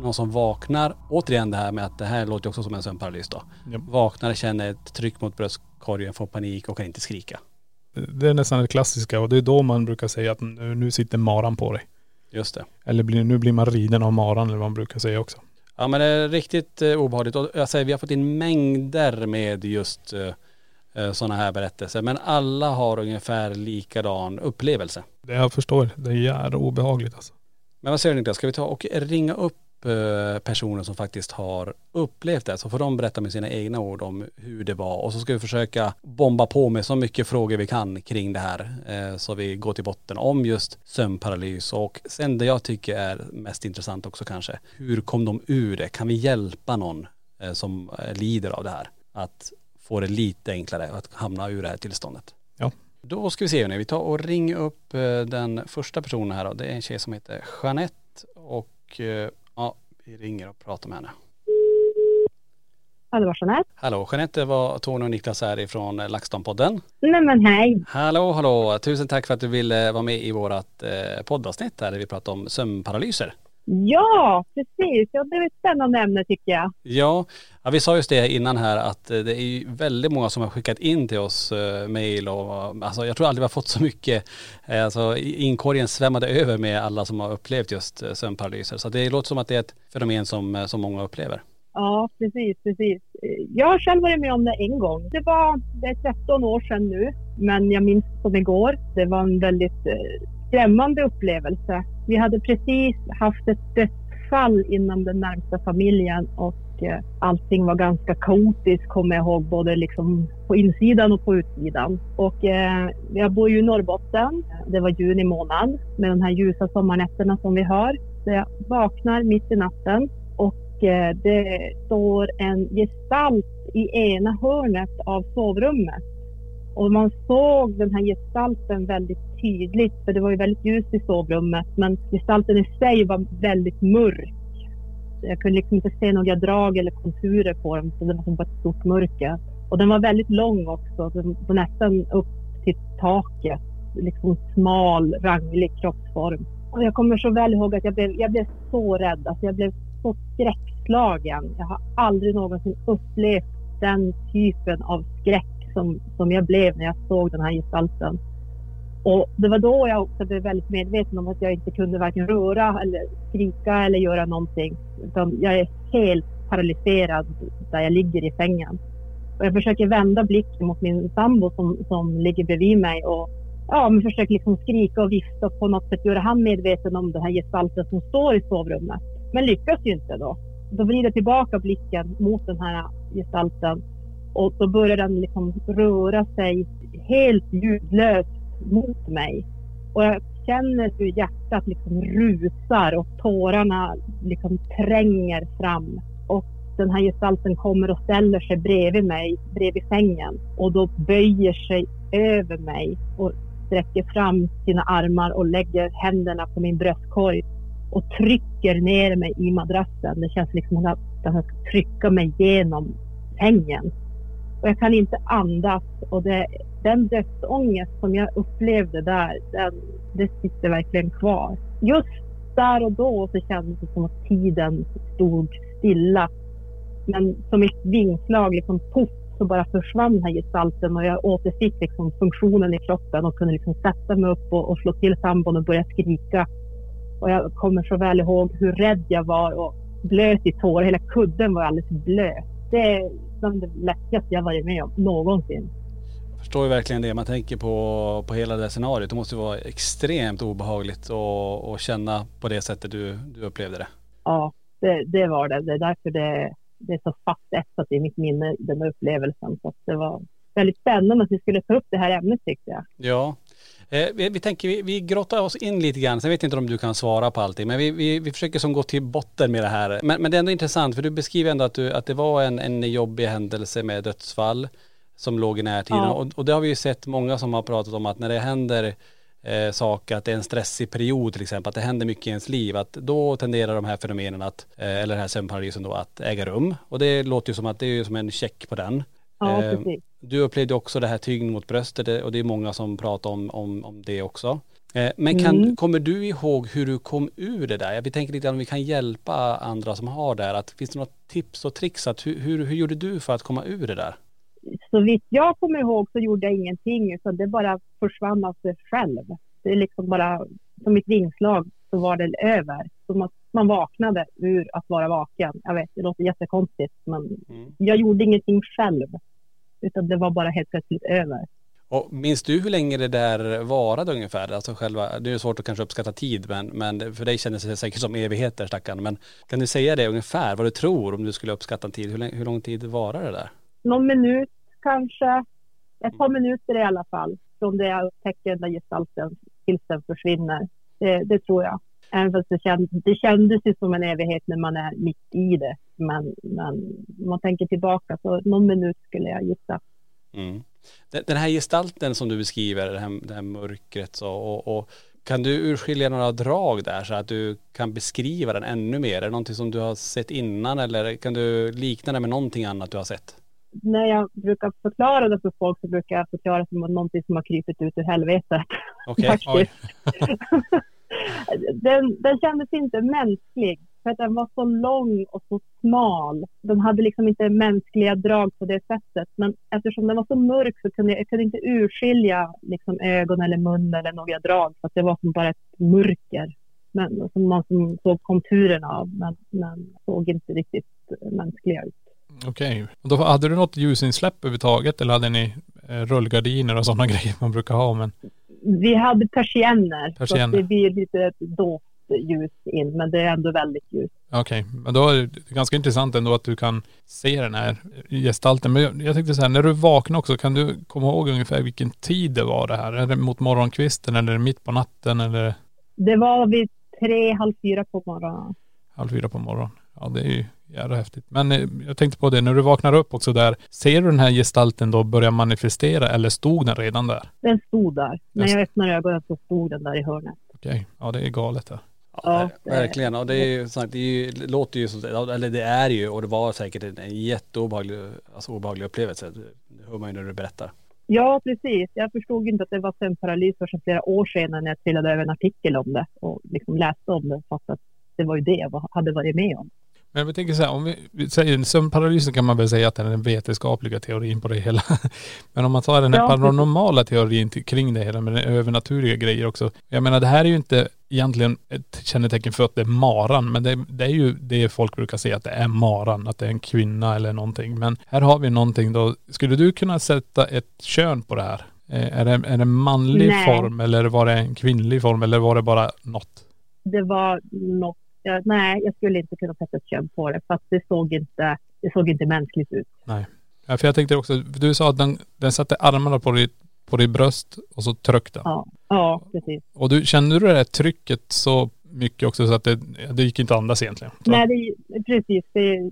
någon som vaknar, återigen det här med att det här låter också som en sömnparalys då. Japp. Vaknar, känner ett tryck mot bröstkorgen, får panik och kan inte skrika. Det är nästan det klassiska och det är då man brukar säga att nu sitter maran på dig. Just det. Eller nu blir man riden av maran eller vad man brukar säga också. Ja men det är riktigt obehagligt och jag säger vi har fått in mängder med just sådana här berättelser, men alla har ungefär likadan upplevelse. Det jag förstår, det är jävla obehagligt alltså. Men vad säger du Niklas, ska vi ta och ringa upp personer som faktiskt har upplevt det, så får de berätta med sina egna ord om hur det var, och så ska vi försöka bomba på med så mycket frågor vi kan kring det här, så vi går till botten om just sömnparalys, och sen det jag tycker är mest intressant också kanske, hur kom de ur det? Kan vi hjälpa någon som lider av det här att få det lite enklare att hamna ur det här tillståndet? Ja. Då ska vi se nu, vi tar och ringer upp den första personen här då. Det är en tjej som heter Jeanette och ja, vi ringer och pratar med henne. Ja, det var Jeanette. Hallå Jeanette, det var Tony och Niklas här ifrån LaxTon-podden. Nej men hej. Hallå, tusen tack för att du ville vara med i vårat poddavsnitt här där vi pratar om sömnparalyser. Ja, precis. Ja, det är ett spännande ämne tycker jag. Ja, vi sa just det innan här att det är ju väldigt många som har skickat in till oss mejl och alltså jag tror aldrig vi har fått så mycket, alltså inkorgen svämmade över med alla som har upplevt just sömnparalyser. Så det låter som att det är ett fenomen som många upplever. Ja, precis. Jag har själv varit med om det en gång. Det är 13 år sedan nu, men jag minns som igår. Det var en väldigt skrämmande upplevelse. Vi hade precis haft ett dödsfall inom den närmsta familjen och allting var ganska kaotiskt, kommer jag ihåg, både liksom på insidan och på utsidan. Och jag bor ju i Norrbotten. Det var juni månad med de här ljusa sommarnätterna som vi har. Så jag vaknar mitt i natten och det står en gestalt i ena hörnet av sovrummet. Och man såg den här gestalten väldigt tydligt, för det var ju väldigt ljust i sovrummet, men gestalten i sig var väldigt mörk. Jag kunde liksom inte se några drag eller konturer på den, så det var som ett stort mörker. Och den var väldigt lång också, den var nästan upp till taket, liksom smal, ranglig kroppsform. Och jag kommer så väl ihåg att jag blev så rädd, alltså jag blev så skräckslagen. Jag har aldrig någonsin upplevt den typen av skräck som jag blev när jag såg den här gestalten. Och det var då jag också blev väldigt medveten om att jag inte kunde varken röra eller skrika eller göra någonting. Utan jag är helt paralyserad där jag ligger i sängen. Och jag försöker vända blicken mot min sambo som ligger bredvid mig och men försöker liksom skrika och vifta och på något sätt göra han medveten om den här gestalten som står i sovrummet. Men lyckas ju inte då. Då vrider jag tillbaka blicken mot den här gestalten. Och då börjar den liksom röra sig helt ljudlöst mot mig. Och jag känner hur hjärtat liksom rusar och tårarna liksom tränger fram. Och den här gestalten kommer och ställer sig bredvid mig, bredvid sängen. Och då böjer sig över mig och sträcker fram sina armar och lägger händerna på min bröstkorg. Och trycker ner mig i madrassen. Det känns liksom att den ska trycka mig genom sängen. Och jag kan inte andas. Och den dödsångest som jag upplevde där, det sitter verkligen kvar. Just där och då så kändes det som att tiden stod stilla. Men som ett vingslag, liksom puff, så bara försvann den här gestalten. Och jag återfick liksom funktionen i kroppen och kunde liksom sätta mig upp och slå till sambon och börja skrika. Och jag kommer så väl ihåg hur rädd jag var och blöt i tår. Hela kudden var alldeles blöt. Det är det läskigaste jag varit med om någonsin. Jag förstår ju verkligen det. Man tänker på hela det här scenariot. Det måste vara extremt obehagligt att känna på det sättet du upplevde det. Ja, det var det. Det är därför det är så fast etsat i mitt minne, den här upplevelsen. Så att det var väldigt spännande att vi skulle ta upp det här ämnet, tyckte jag. Ja. Vi tänker, vi grottar oss in lite grann. Sen vet inte om du kan svara på allting. Men vi försöker som gå till botten med det här. Men det är ändå intressant, för du beskriver ändå att det var en jobbig händelse med dödsfall som låg i närtiden. Ja. Och det har vi ju sett många som har pratat om, att när det händer saker, att det är en stressig period till exempel, att det händer mycket i ens liv, att då tenderar de här fenomenen eller den här sömnparalysen då att äga rum. Och det låter ju som att det är som en check på den. Ja, precis. Du upplevde också det här tyngd mot bröstet, och det är många som pratar om det också. Men kommer du ihåg hur du kom ur det där? Vi tänker lite om vi kan hjälpa andra som har det här. Finns det något tips och tricks? Hur gjorde du för att komma ur det där? Så vitt jag kommer ihåg så gjorde jag ingenting. Så det bara försvann av sig själv. Det är liksom bara som ett vingslag så var det över. Så man vaknade ur att vara vaken. Jag vet, det låter jättekonstigt. Men jag gjorde ingenting själv. Utan det var bara helt plötsligt över. Och minns du hur länge det där varade ungefär? Alltså själva, det är svårt att kanske uppskatta tid, men för dig kändes det säkert som evigheter, stackarn. Men kan du säga det ungefär, vad du tror om du skulle uppskatta en tid? Hur lång tid varar det där? Någon minut kanske. Ett par minuter i alla fall. Från det jag upptäcker den där gestalten tills den försvinner. Det tror jag. Även fast det kändes ju som en evighet när man är mitt i det. Men om man tänker tillbaka så någon minut skulle jag gissa. Mm. Den här gestalten som du beskriver, det här mörkret och kan du urskilja några drag där så att du kan beskriva den ännu mer? Är det någonting som du har sett innan eller kan du likna det med någonting annat du har sett? När jag brukar förklara det för folk så brukar jag förklara det som någonting som har krypit ut ur helvetet. Okej. Den kändes inte mänsklig. För att den var så lång och så smal. De hade liksom inte mänskliga drag på det sättet. Men eftersom den var så mörk så kunde jag inte urskilja liksom ögon eller mun eller några drag. För att det var som bara ett mörker. Men som man som såg konturerna av. Men såg inte riktigt mänskliga ut. Okej. Och då hade du något ljusinsläpp överhuvudtaget? Eller hade ni rullgardiner och sådana grejer man brukar ha? Men... Vi hade persienner. Så det blir lite dåt ljus in, men det är ändå väldigt ljus. Okej, men då är det ganska intressant ändå att du kan se den här gestalten. Men jag tänkte så här, när du vaknar också, kan du komma ihåg ungefär vilken tid det var det här? Är det mot morgonkvisten eller mitt på natten? Eller? Det var vid 3:30 på morgonen. 3:30 på morgonen. Ja, det är ju jävla häftigt. Men jag tänkte på det, när du vaknar upp också där, ser du den här gestalten då börja manifestera eller stod den redan där? Den stod där. När jag öppnade ögonen så stod den där i hörnet. Okej, ja det är galet det. Ja, verkligen. Och det är ju sagt, det låter ju så, eller det är ju, och det var säkert en obehaglig upplevelse. Det hör man ju när du berättar. Ja, precis. Jag förstod inte att det var sömnparalys för flera år sedan när jag trillade över en artikel om det och liksom läste om det, fast att det var ju det jag hade varit med om. Men jag tänker så här, om vi säger sömnparalysen kan man väl säga att det är den vetenskapliga teorin på det hela. Men om man tar den här paranormala teorin kring det hela med den övernaturliga grejer också. Jag menar, det här är ju inte egentligen ett kännetecken för att det är maran, men det är ju det folk brukar säga att det är maran, att det är en kvinna eller någonting. Men här har vi någonting då. Skulle du kunna sätta ett kön på det här? Är det manlig form eller var det en kvinnlig form eller var det bara något? Det var något. Nej, jag skulle inte kunna sätta ett kön på det för att det såg inte mänskligt ut. Nej. Ja, för jag tänkte också, du sa att den satte armarna på ditt bröst och så tryckte. Ja, precis. Och kände du det där trycket så mycket också så att det gick inte att andas egentligen? Så. Nej, precis.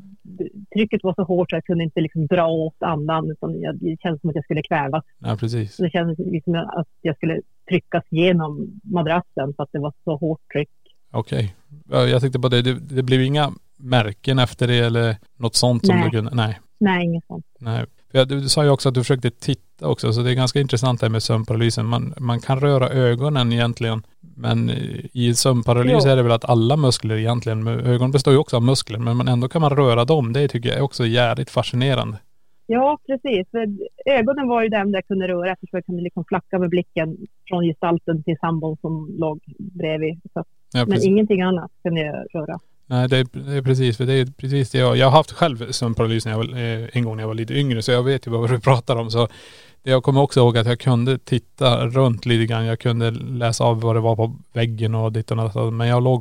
Trycket var så hårt så jag kunde inte liksom dra åt andan utan det kändes som att jag skulle kvävas. Ja, precis. Det kändes liksom att jag skulle tryckas genom madrassen för att det var så hårt tryck. Okej. Jag tänkte på det blev inga märken efter det eller något sånt som du kunde? Nej, inget sånt. Nej. Du sa ju också att du försökte titta också, så det är ganska intressant det här med sömnparalysen. Man kan röra ögonen egentligen, men i sömnparalys är det väl att alla muskler egentligen, ögonen består ju också av muskler, men ändå kan man röra dem. Det tycker jag är också jävligt fascinerande. Ja, precis. För ögonen var ju det enda jag kunde röra eftersom jag kunde liksom flacka med blicken från gestalten till sambon som låg bredvid. Så. Ja, men ingenting annat kunde jag röra. Nej, det är precis. För det är precis det jag har haft själv sömnparalys en gång när jag var lite yngre, så jag vet ju vad du pratar om. Så jag kommer också ihåg att jag kunde titta runt lite grann. Jag kunde läsa av vad det var på väggen och ditt och något. Men jag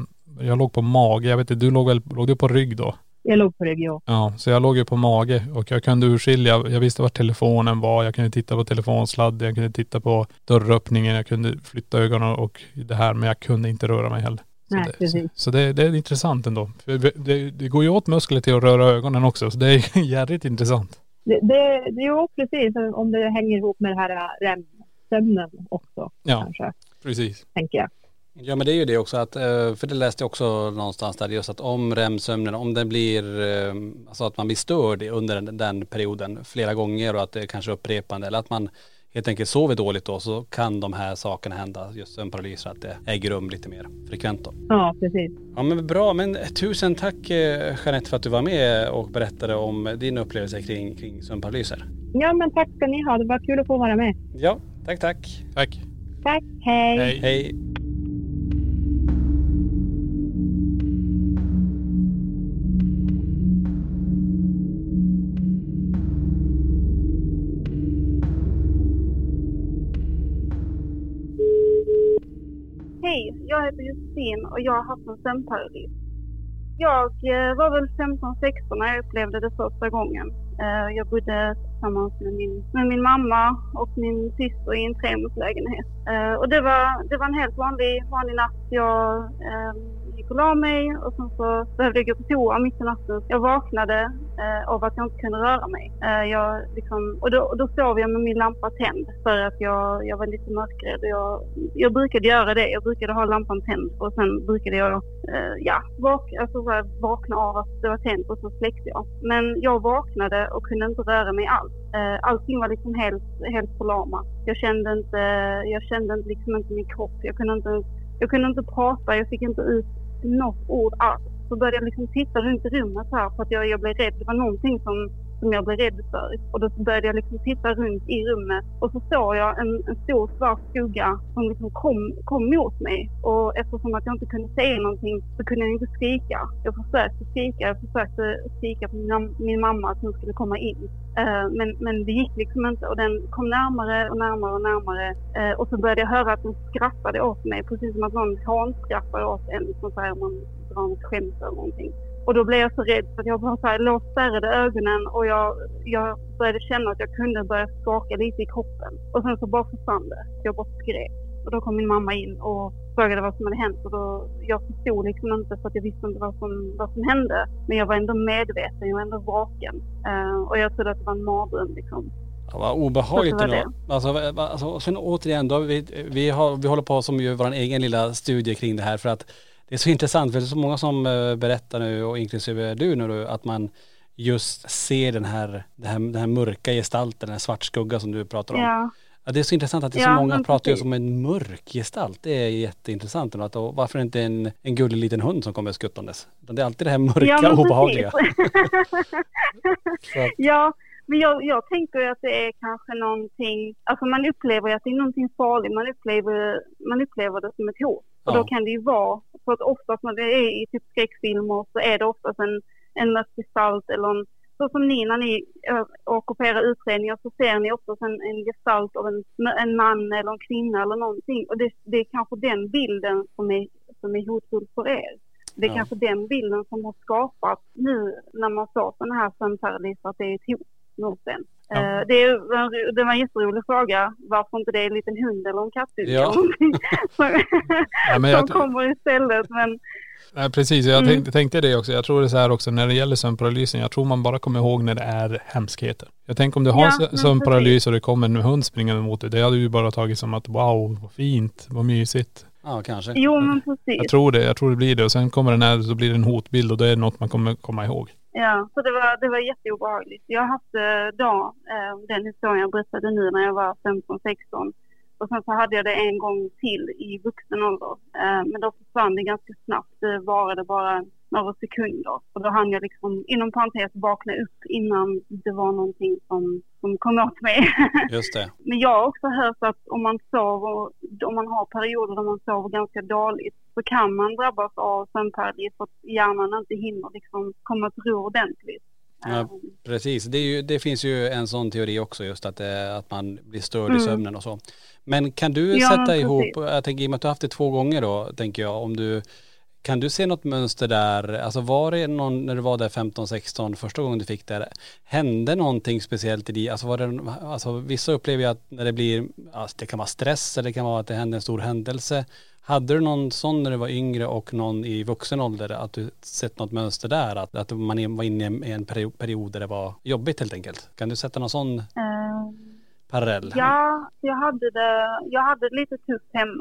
låg på mage. Jag vet inte, låg du på rygg då? Jag låg på rygg, ja. Ja, så jag låg ju på mage och jag kunde urskilja, jag visste var telefonen var, jag kunde titta på telefonsladden, jag kunde titta på dörröppningen, jag kunde flytta ögonen och det här, men jag kunde inte röra mig heller. Så det är intressant ändå. För det går ju åt muskler till att röra ögonen också, så det är jävligt intressant. Jo, precis. Om det hänger ihop med det här REM-sömnen också. Ja, kanske, precis. Tänker jag. Ja, men det är ju det också att, för det läste jag också någonstans där, just att om REM-sömnen, om den blir, alltså att man blir störd under den perioden flera gånger och att det kanske är upprepande, eller att man helt enkelt sover dåligt då, så kan de här sakerna hända, just sömnparalyser, att det äger rum lite mer frekvent då. Ja, precis. Ja men bra, men tusen tack Jeanette för att du var med och berättade om din upplevelse kring sömnparalyser. Ja, men tack ska ni ha. Det var kul att få vara med. Ja, tack. Tack. Tack, hej. Hej. Hej, jag heter Justin och jag har haft en sömnparalys. Jag var väl 15-16 när jag upplevde det första gången. Jag bodde tillsammans med min mamma och min syster i en trerumslägenhet. Och det var en helt vanlig natt. Jag gick och la mig och sen så behövde jag gå på toa mitt i natten. Jag vaknade av att jag inte kunde röra mig. Då sov jag med min lampa tänd för att jag var lite mörkrädd. Jag brukade göra det. Jag brukade ha lampan tänd och sen brukade jag vakna av att det var tänd och så släckte jag. Men jag vaknade och kunde inte röra mig alls. Allting var liksom helt förlamat. Jag kände liksom inte min kropp. Jag kunde inte prata. Jag fick inte ut något ord alls. Så började jag liksom titta runt i rummet här för att jag blev rädd. Det var någonting som jag blev rädd för. Och då började jag liksom titta runt i rummet. Och så såg jag en stor svart skugga som liksom kom mot mig. Och eftersom att jag inte kunde säga någonting så kunde jag inte skrika. Jag försökte skrika på min mamma att hon skulle komma in. Men det gick liksom inte. Och den kom närmare och närmare. Och så började jag höra att den skrattade åt mig. Precis som att någon hånskrattar åt en. Som så här, man drar ett skämt eller någonting. Och då blev jag så rädd för att jag bara spärrade ögonen och jag började känna att jag kunde börja skaka lite i kroppen. Och sen så bara försvann det. Jag bara skrek. Och då kom min mamma in och frågade vad som hade hänt. Och då, jag förstod liksom inte för att jag visste inte vad som hände. Men jag var ändå medveten, jag var ändå vaken. Och jag trodde att det var en mardröm liksom. Ja, vad obehagligt det. Alltså, sen återigen då, vi håller på som ju vår egen lilla studie kring det här för att det är så intressant för det är så många som berättar nu och inklusive du nu att man just ser den här mörka gestalten, den här svartskugga som du pratar om. Ja. Ja, det är så intressant att det är så många pratar ju som en mörk gestalt. Det är jätteintressant. Och varför inte en gullig liten hund som kommer skuttandes? Det är alltid det här mörka och obehagliga. Ja, men jag tänker att det är kanske någonting, alltså man upplever att det är någonting farligt. Man upplever det som ett hot. Och då kan det ju vara, för att oftast när det är i typ skräckfilmer så är det oftast en mörk gestalt eller så som ni när ni ockuperar utredningar så ser ni oftast en gestalt av en man eller en kvinna eller någonting. Och det är kanske den bilden som är hotfull för er. Det är kanske den bilden som har skapat nu när man sa sådana här sömnparalyser att det är ett hot mot den. Ja. Det var en jätterolig fråga varför inte det är en liten hund eller en kattdyr som kommer istället. Men nej, precis, jag tänkte det också. Jag tror det är så här också när det gäller sömnparalysen. Jag tror man bara kommer ihåg när det är hemskheter. Jag tänker om du har sömnparalys och det kommer en hund springande mot dig. Det hade ju bara tagit som att wow, vad fint, vad mysigt. Ja, kanske. Jo, men precis. Jag tror det blir det. Och sen kommer den här så blir det en hotbild och det är något man kommer komma ihåg. Ja, så det var jätteobehagligt. Jag har haft den historien jag berättade nu när jag var 15-16. Och sen så hade jag det en gång till i vuxen ålder. Men då försvann det ganska snabbt. Det varade bara några sekunder. Och då hann jag liksom inom parentes vakna upp innan det var någonting som kom åt mig. Just det. Men jag har också hört att om man har perioder där man sover ganska dåligt så kan man drabbas av sömnparalys för att hjärnan inte hinner liksom komma till ro ordentligt. Ja, precis. Det finns ju en sån teori också just att man blir störd i sömnen och så. Men kan du sätta ihop, jag tänker i och med att du har haft det 2 gånger då, tänker jag, kan du se något mönster där, alltså var det någon, när du var där 15-16 första gången du fick det, hände någonting speciellt i dig, alltså vissa upplever ju att när det blir, alltså det kan vara stress eller det kan vara att det händer en stor händelse. Hade du någon sån när du var yngre och någon i vuxen ålder, att du sett något mönster där, att man var inne i en period där det var jobbigt helt enkelt? Kan du sätta någon sån parallell? Ja, jag hade det lite tufft hemma.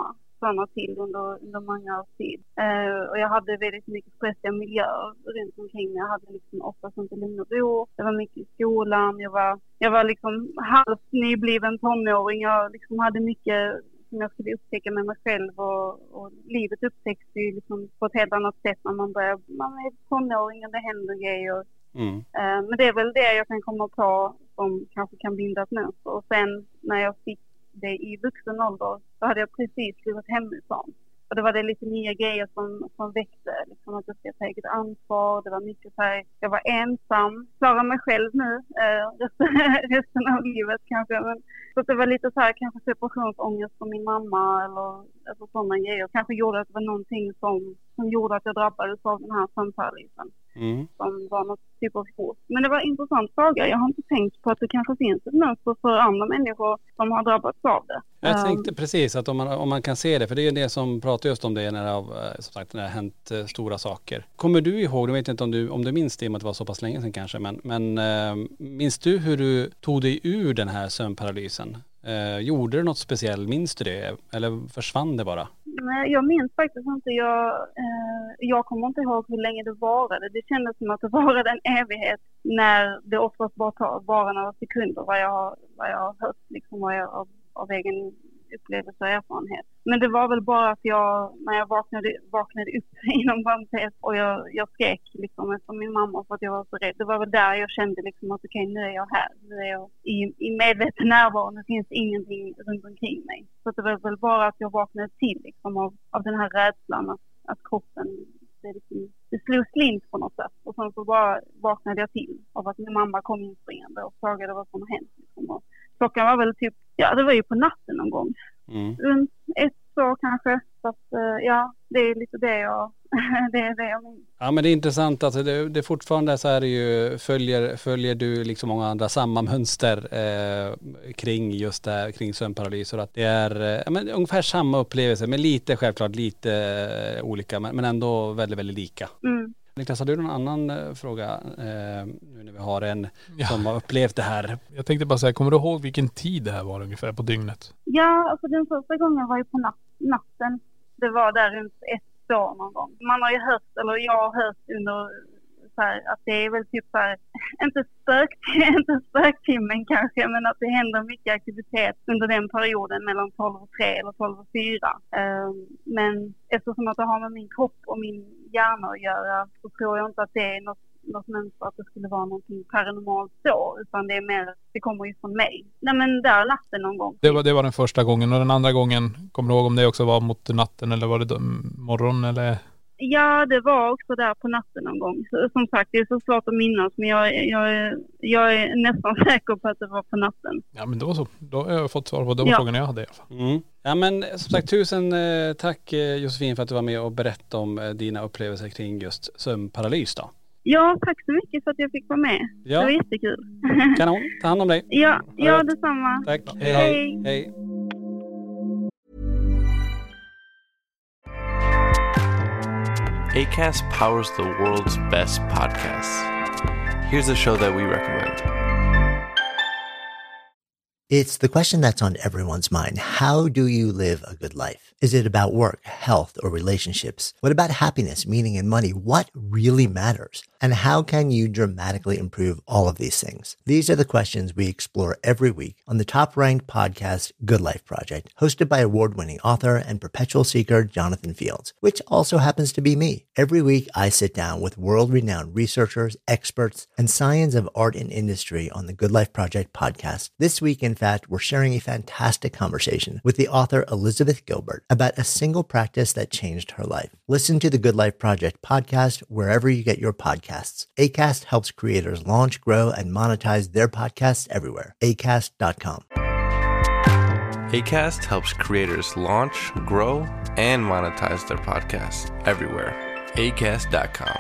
sådana till under många års tid. Och jag hade väldigt mycket stressiga miljöer runt omkring mig. Jag hade liksom oftast inte lugn och ro. Det var mycket i skolan. Jag var liksom halvt nybliven tonåring. Jag liksom hade mycket som jag skulle upptäcka med mig själv, och livet upptäcks ju liksom på ett helt annat sätt när man är tonåring och det händer grejer. Men det är väl det jag kan komma på som kanske kan binda ett mönster. Och sen när jag fick det i vuxen ålder så hade jag precis blivit hemifrån. Och det var det lite nya grejer som väckte. Liksom att jag ska ta eget ansvar. Det var mycket så här, jag var ensam. Klarar mig själv nu. Resten av livet kanske. Men, så det var lite så här, kanske separationsångest från min mamma. Eller alltså sådana grejer. Kanske gjorde att det var någonting som gjorde att jag drabbades av den här sömnparalysen. Som var något typ av hot. Men det var en intressant fråga. Jag har inte tänkt på att det kanske finns ett mönster för andra människor som har drabbats av det. Jag tänkte precis att om man kan se det, för det är ju det som pratar just om det när det har, som sagt, när det har hänt stora saker. Kommer du ihåg, jag vet inte om du minns det, att det var så pass länge sedan kanske, men minns du hur du tog dig ur den här sömnparalysen? Gjorde du något speciellt? Minns du det? Eller försvann det bara? Nej, jag minns faktiskt inte. Jag kommer inte ihåg hur länge det varade. Det kändes som att det varade en evighet, när det oftast bara några sekunder vad jag har hört liksom, av egen upplevelse och erfarenhet. Men det var väl bara att när jag vaknade upp inom parentes och jag skrek liksom efter min mamma för att jag var så rädd. Det var väl där jag kände liksom att okej, nu är jag här. Nu är jag i medveten närvaro. Nu finns ingenting runt omkring mig. Så det var väl bara att jag vaknade till liksom av den här rädslan att kroppen, det slog slint på något sätt. Och sen så bara vaknade jag till av att min mamma kom inspringande och frågade vad som har hänt. Liksom. Och klockan var väl typ, det var ju på natten någon gång. Runt 1 år kanske. Så att, det är lite det jag minns. Ja, men det är intressant att det är fortfarande så här ju, följer du liksom många andra samma mönster kring just det här, kring sömnparalys, och att det är ungefär samma upplevelse, men självklart lite olika, men ändå väldigt, väldigt lika. Niklas, har du någon annan fråga nu när vi har en som har upplevt det här? Jag tänkte bara säga, kommer du ihåg vilken tid det här var ungefär på dygnet? Ja, alltså den första gången var ju på natten. Det var där runt 1 år någon gång. Man har ju hört, eller jag har hört under så här, att det är väl typ så här, inte spöktimmen kanske, men att det händer mycket aktivitet under den perioden mellan 12 och 3 eller 12 och 4. Men eftersom att det har med min kropp och min hjärna att göra, så tror jag inte att det är något mönster att det skulle vara någonting paranormalt så, utan det är mer, det kommer ju från mig. Nej, men där natten någon gång. Det var den första gången, och den andra gången, kommer du ihåg om det också var mot natten eller var det morgon eller? Ja, det var också där på natten någon gång. Som sagt, det är så svårt att minnas, men jag är nästan säker på att det var på natten. Ja, men då så. Då har jag fått svar på de frågorna jag hade i alla fall. Ja, men som sagt, tusen tack Josefin för att du var med och berättade om dina upplevelser kring just sömnparalys då. Ja, tack så mycket för att jag fick vara med. Ja. Det var jättekul. Kanon, ta hand om dig. Ja, detsamma. Tack. Hej. Acast powers the world's best podcasts. Here's a show that we recommend. It's the question that's on everyone's mind. How do you live a good life? Is it about work, health, or relationships? What about happiness, meaning, and money? What really matters? And how can you dramatically improve all of these things? These are the questions we explore every week on the top-ranked podcast, Good Life Project, hosted by award-winning author and perpetual seeker Jonathan Fields, which also happens to be me. Every week, I sit down with world-renowned researchers, experts, and science of art and industry on the Good Life Project podcast. This week, in fact, we're sharing a fantastic conversation with the author Elizabeth Gilbert about a single practice that changed her life. Listen to the Good Life Project podcast wherever you get your podcasts. Acast helps creators launch, grow, and monetize their podcasts everywhere. Acast.com. Acast helps creators launch, grow, and monetize their podcasts everywhere. Acast.com.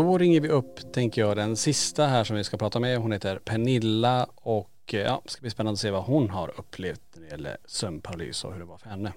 Då ringer vi upp, tänker jag, den sista här som vi ska prata med. Hon heter Pernilla och det ska bli spännande att se vad hon har upplevt när det gäller sömnparalys och hur det var för henne.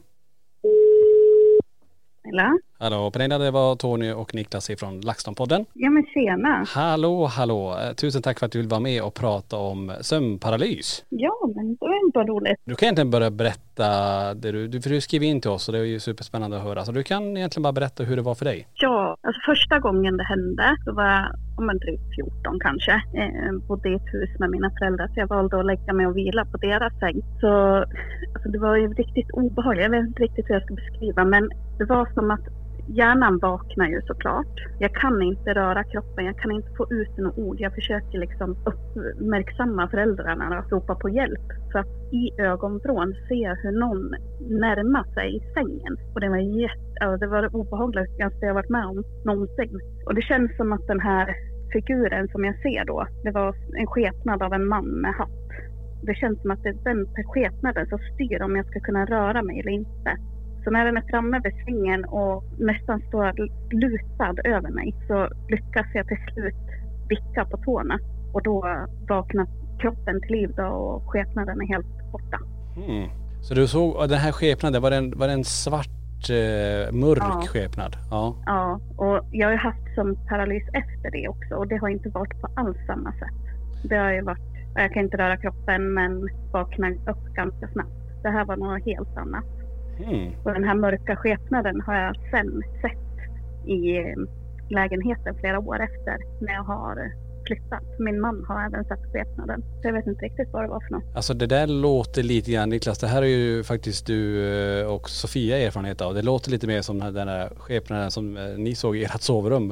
Hallå Pernilla, det var Tony och Niklas ifrån LaxTon-podden. Ja men tjena. Hallå. Tusen tack för att du vill vara med och prata om sömnparalys. Ja men det var inte roligt. Du kan egentligen börja berätta, för du skrev in till oss och det är ju superspännande att höra. Så du kan egentligen bara berätta hur det var för dig. Ja, alltså första gången det hände så var jag drygt 14 kanske. Bodde i ett hus med mina föräldrar så jag valde att lägga mig och vila på deras säng. Så alltså, det var ju riktigt obehagligt. Jag vet inte riktigt hur jag ska beskriva men det var som att hjärnan vaknar ju såklart. Jag kan inte röra kroppen, jag kan inte få ut några ord. Jag försöker liksom uppmärksamma föräldrarna och ropa på hjälp. För att i ögonvrån se hur någon närmar sig i sängen. Och det var det var det obehagligaste jag varit med om någonsin. Och det känns som att den här figuren som jag ser då, det var en skepnad av en man med hatt. Det känns som att det är den skepnaden som styr om jag ska kunna röra mig eller inte. Så när den är framme vid sängen och nästan står lutad över mig så lyckas jag till slut vicka på tårna. Och då vaknar kroppen till liv då och skepnaden är helt borta. Så du såg den här skepnaden, var det en svart, mörk skepnad? Ja, och jag har ju haft som paralys efter det också och det har inte varit på alls samma sätt. Det har ju varit, jag kan inte röra kroppen men vakna upp ganska snabbt. Det här var något helt annat. Och den här mörka skepnaden har jag sen sett i lägenheten flera år efter när jag har flyttat. Min man har även sett skepnaden. Så jag vet inte riktigt vad det var för något. Alltså det där låter lite grann, Niklas, det här är ju faktiskt du och Sofia erfarenhet av. Det låter lite mer som den där skepnaden som ni såg i ert sovrum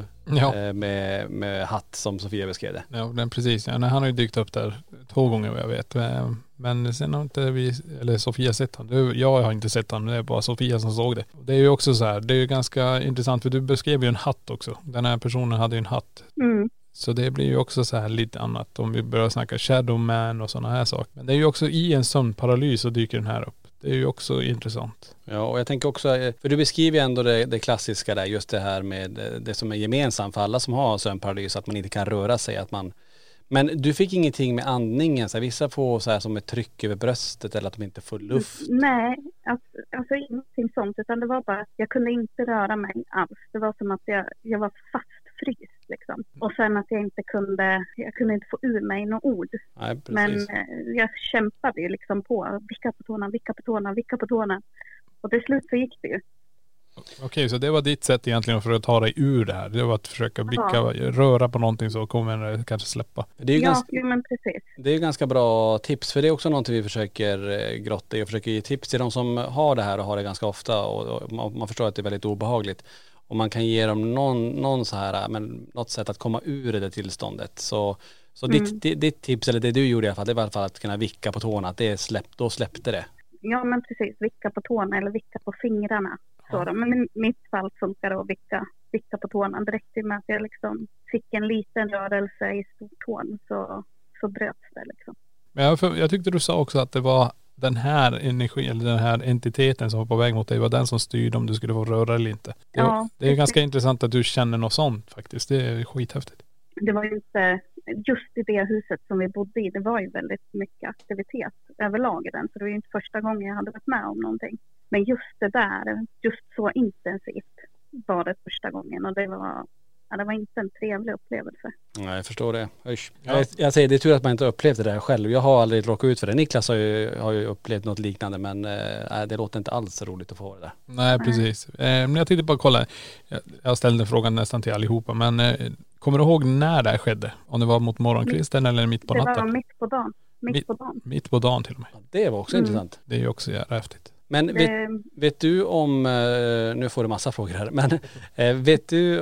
med hatt som Sofia beskrev det. Ja, den precis. Ja, han har ju dykt upp där 2 gånger vad jag vet. Men sen har inte Sofia sett han. Jag har inte sett han, det är bara Sofia som såg det. Det är ju också så här, det är ju ganska intressant för du beskrev ju en hatt också. Den här personen hade ju en hatt. Så det blir ju också så här lite annat om vi börjar snacka Shadow Man och sådana här saker. Men det är ju också i en sömnparalys så dyker den här upp. Det är ju också intressant. Ja, och jag tänker också, för du beskriver ju ändå det klassiska där, just det här med det som är gemensamt för alla som har sömnparalys, att man inte kan röra sig, men du fick ingenting med andningen, så här, vissa får så här som ett tryck över bröstet eller att de inte får luft. Nej, alltså ingenting sånt, utan det var bara att jag kunde inte röra mig alls. Det var som att jag var fastfryst liksom. Och sen att jag kunde inte få ur mig några ord. Nej, men jag kämpade ju liksom på, vicka på tårna. Och till slut så gick det ju. Okej, så det var ditt sätt egentligen för att ta dig ur det här. Det var att försöka röra på någonting så kommer det kanske släppa. Det är ju men precis. Det är ganska bra tips, för det är också någonting vi försöker grotta i och försöker ge tips till de som har det här och har det ganska ofta och man förstår att det är väldigt obehagligt. Och man kan ge dem någon så här, men något sätt att komma ur det tillståndet. Så ditt tips, eller det du gjorde i alla fall, det var i alla fall att kunna vicka på tårna, att då släppte det. Ja men precis, vicka på tårna eller vicka på fingrarna. Så men i mitt fall funkar det att vicka på tårna. Det räckte med att jag liksom fick en liten rörelse i stortån så bröts det liksom. Men jag tyckte du sa också att det var den här energin eller den här entiteten som var på väg mot dig, var den som styrde om du skulle få röra eller inte. Det är ganska intressant att du känner något sånt faktiskt. Det är skithäftigt. Det var ju inte just i det huset som vi bodde i, det var ju väldigt mycket aktivitet överlag i den. Så det var ju inte första gången jag hade varit med om någonting. Men just det där, just så intensivt var det första gången och det var inte en trevlig upplevelse. Nej, jag förstår det. Jag säger, det är tur att man inte upplevt det där själv. Jag har aldrig råkat ut för det. Niklas har ju upplevt något liknande, men det låter inte alls roligt att få det där. Nej, precis. Men jag tänkte bara kolla. Jag ställde frågan nästan till allihopa, men kommer du ihåg när det här skedde? Om det var mot morgonkvisten eller mitt på natten? Det var mitt på dagen. Mitt på dagen till och med. Ja, det var också intressant. Det är ju också jävla häftigt. Men vet du om, nu får du massa frågor här, men vet du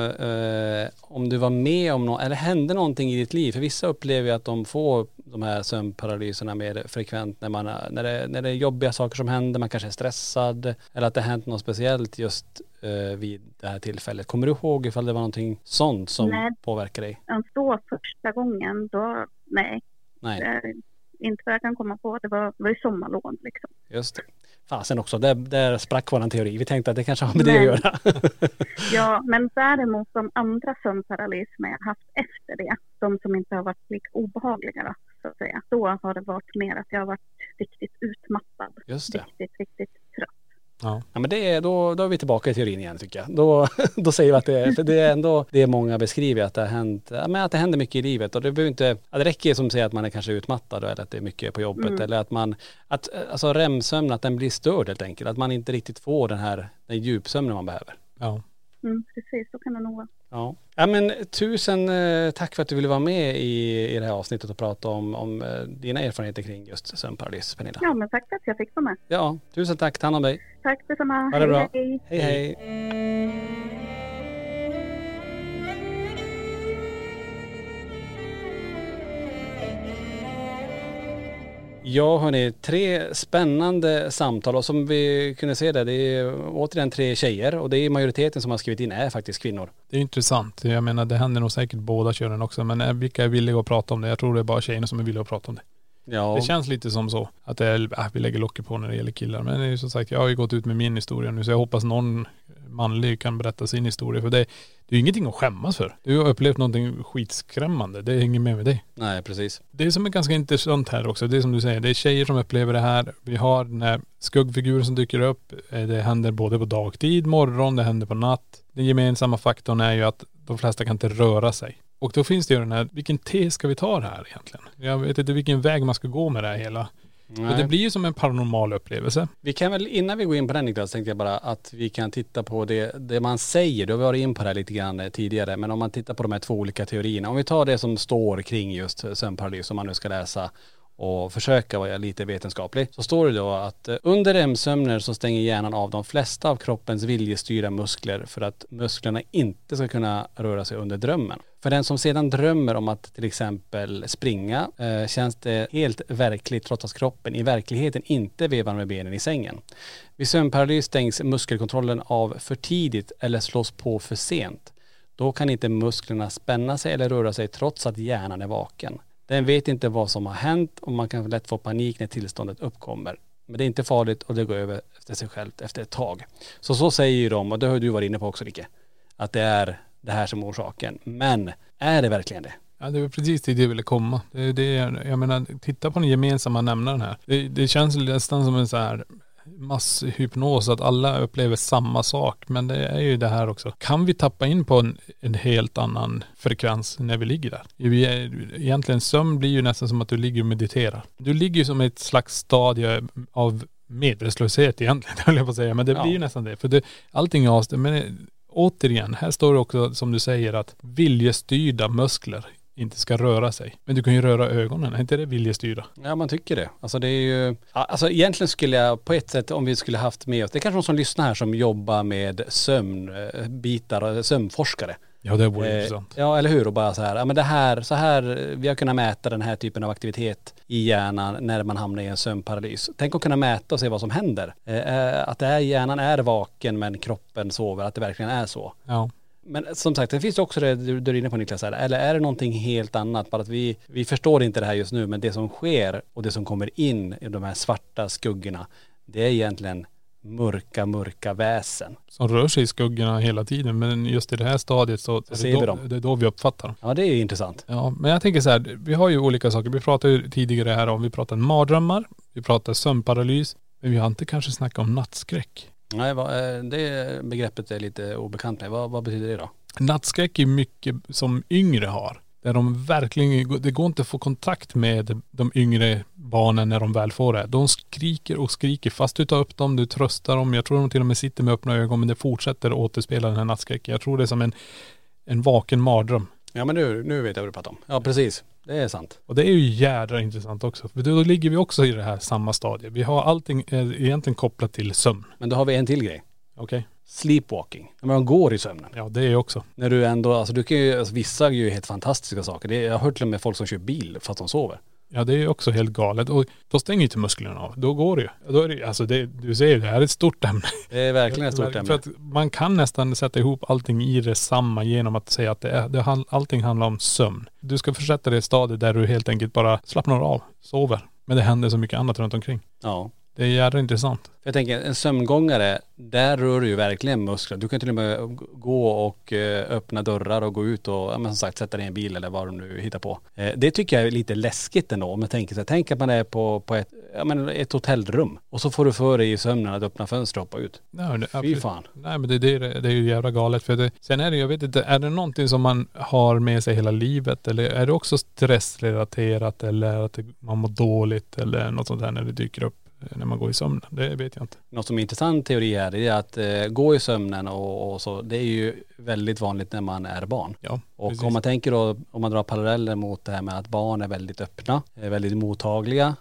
om du var med om något, eller hände någonting i ditt liv? För vissa upplever att de får de här sömnparalyserna mer frekvent när det är jobbiga saker som händer, man kanske är stressad, eller att det har hänt något speciellt just vid det här tillfället. Kommer du ihåg ifall det var någonting sånt som påverkar dig? Då första gången, nej. Inte vad jag kan komma på. Det var ju sommarlån liksom. Just det. Fasen också, där sprack våran teori. Vi tänkte att det kanske har med det att göra. Ja, men däremot de andra sömnparalys som jag har haft efter det, de som inte har varit lika obehagliga så att säga, då har det varit mer att jag har varit riktigt utmattad. Just det. Riktigt trött. Ja, men då är vi tillbaka i teorin igen tycker jag. Då säger vi att det är ändå det många beskriver att det har hänt, att det händer mycket i livet och det behöver inte, det räcker som säger att man är kanske utmattad eller att det är mycket på jobbet eller alltså REM-sömn, att den blir störd helt enkelt, att man inte riktigt får den djupsömnen man behöver. Ja. Precis, så kan det nog vara. Ja men tusen tack för att du ville vara med i det här avsnittet och prata om dina erfarenheter kring just sömnparalys, Pernilla. Ja, men tack för att jag fick vara med. Ja, tusen tack. Ta hand om dig. Tack detsamma. Ha det bra. Hej. Hej. Ja hörni, 3 spännande samtal och som vi kunde se det är återigen 3 tjejer och det är majoriteten som har skrivit in är faktiskt kvinnor. Det är intressant. Jag menar det händer nog säkert båda könen också, men vilka är villiga att prata om det? Jag tror det är bara tjejerna som är villiga att prata om det. Ja. Det känns lite som så att det är, vi lägger locker på när det gäller killar. Men det är ju som sagt, jag har ju gått ut med min historia nu så jag hoppas någon manlig kan berätta sin historia. För det är ju ingenting att skämmas för. Du har upplevt någonting skitskrämmande. Det är inget med dig. Nej, precis. Det som är ganska intressant här också, det är som du säger, det är tjejer som upplever det här. Vi har den här skuggfiguren som dyker upp. Det händer både på dagtid, morgon, det händer på natt. Den gemensamma faktorn är ju att de flesta kan inte röra sig. Och då finns det ju den här, vilken te ska vi ta det här egentligen? Jag vet inte vilken väg man ska gå med det här hela. Och det blir ju som en paranormal upplevelse. Vi kan väl, innan vi går in på den Niklas, tänkte jag bara att vi kan titta på det man säger. Du har varit in på det här lite grann tidigare, men om man tittar på de här 2 olika teorierna. Om vi tar det som står kring just sömnparalys som man nu ska läsa och försöka vara lite vetenskaplig, så står det då att under REM-sömner så stänger hjärnan av de flesta av kroppens viljestyrda muskler för att musklerna inte ska kunna röra sig under drömmen. För den som sedan drömmer om att till exempel springa känns det helt verkligt trots att kroppen i verkligheten inte vevar med benen i sängen. Vid sömnparalys stängs muskelkontrollen av för tidigt eller slås på för sent. Då kan inte musklerna spänna sig eller röra sig trots att hjärnan är vaken. Den vet inte vad som har hänt och man kan lätt få panik när tillståndet uppkommer. Men det är inte farligt och det går över efter sig självt efter ett tag. Så säger ju de, och det har du varit inne på också Ricke, att det är det här som är orsaken. Men är det verkligen det? Ja, det var precis det jag ville komma. Jag menar, titta på den gemensamma nämnaren här. Det känns nästan som en så här masshypnos att alla upplever samma sak, men det är ju det här också. Kan vi tappa in på en helt annan frekvens när vi ligger där? Egentligen sömn blir ju nästan som att du ligger och mediterar. Du ligger ju som ett slags stadie av medvetslöshet egentligen, höll jag på att säga, men det blir ju nästan det. För allting är avstånd, men återigen, här står det också som du säger att viljestyrda muskler inte ska röra sig. Men du kan ju röra ögonen, är inte det viljestyrda? Ja, man tycker det. Alltså det är ju, alltså egentligen skulle jag på ett sätt, om vi skulle haft med oss, det är kanske någon som lyssnar här som jobbar med sömnbitar och sömnforskare. Ja, det vore intressant. Ja, eller hur? Och bara så här, ja men det här, så här, vi har kunnat mäta den här typen av aktivitet i hjärnan när man hamnar i en sömnparalys. Tänk att kunna mäta och se vad som händer. Att hjärnan är vaken men kroppen sover, att det verkligen är så. Ja. Men som sagt, det finns också det du är inne på Niklas här. Eller är det någonting helt annat? Bara att vi förstår inte det här just nu, men det som sker och det som kommer in i de här svarta skuggorna, det är egentligen mörka väsen. Som rör sig i skuggorna hela tiden, men just i det här stadiet så det är då vi uppfattar dem. Ja, det är intressant. Ja, men jag tänker så här, vi har ju olika saker. Vi pratade ju tidigare här om, vi pratade mardrömmar, vi pratade sömnparalys, men vi har inte kanske snackat om nattskräck. Nej, det begreppet är lite obekant med. Vad betyder det då? Nattskräck är mycket som yngre har. Där de verkligen, det går inte att få kontakt med de yngre barnen när de väl får det. De skriker och skriker fast du tar upp dem, du tröstar dem. Jag tror de till och med sitter med öppna ögon, men det fortsätter att återspela den här nattskräcken. Jag tror det är som en vaken mardröm. Ja, men nu vet jag vad du pratar om. Ja, precis. Det är sant. Och det är ju jädra intressant också. För då ligger vi också i det här samma stadie. Vi har allting egentligen kopplat till sömn. Men då har vi en till grej. Okej. Sleepwalking. När man går i sömnen. Ja, det är också. När du ändå, alltså du kan ju, alltså, vissa gör ju helt fantastiska saker. Jag har hört till och med folk som kör bil fast de sover. Ja, det är ju också helt galet. Och då stänger ju inte musklerna av. Då går det ju. Då är det, alltså du ser ju, det här är ett stort ämne. Det är verkligen ett stort ämne. För att man kan nästan sätta ihop allting i det samma genom att säga att allting handlar om sömn. Du ska försätta dig i stadiet där du helt enkelt bara slappnar av, sover. Men det händer så mycket annat runt omkring. Ja. Det är jävligt intressant. Jag tänker, en sömngångare, där rör du ju verkligen muskler. Du kan till och med gå och öppna dörrar och gå ut och som sagt sätta dig i en bil eller vad du nu hittar på. Det tycker jag är lite läskigt ändå. Om jag tänker så här, tänk att man är på ett hotellrum och så får du för dig i sömnen att öppna fönster och hoppa ut. Fy fan. Nej, men det är ju jävla galet. För sen är det, jag vet inte, är det någonting som man har med sig hela livet eller är det också stressrelaterat eller att man mår dåligt eller något sånt där när det dyker upp när man går i sömnen? Det vet jag inte. Något som är intressant teori här är att gå i sömnen och så, det är ju väldigt vanligt när man är barn. Ja, och precis. Om man tänker då, om man drar paralleller mot det här med att barn är väldigt öppna, är väldigt mottagliga.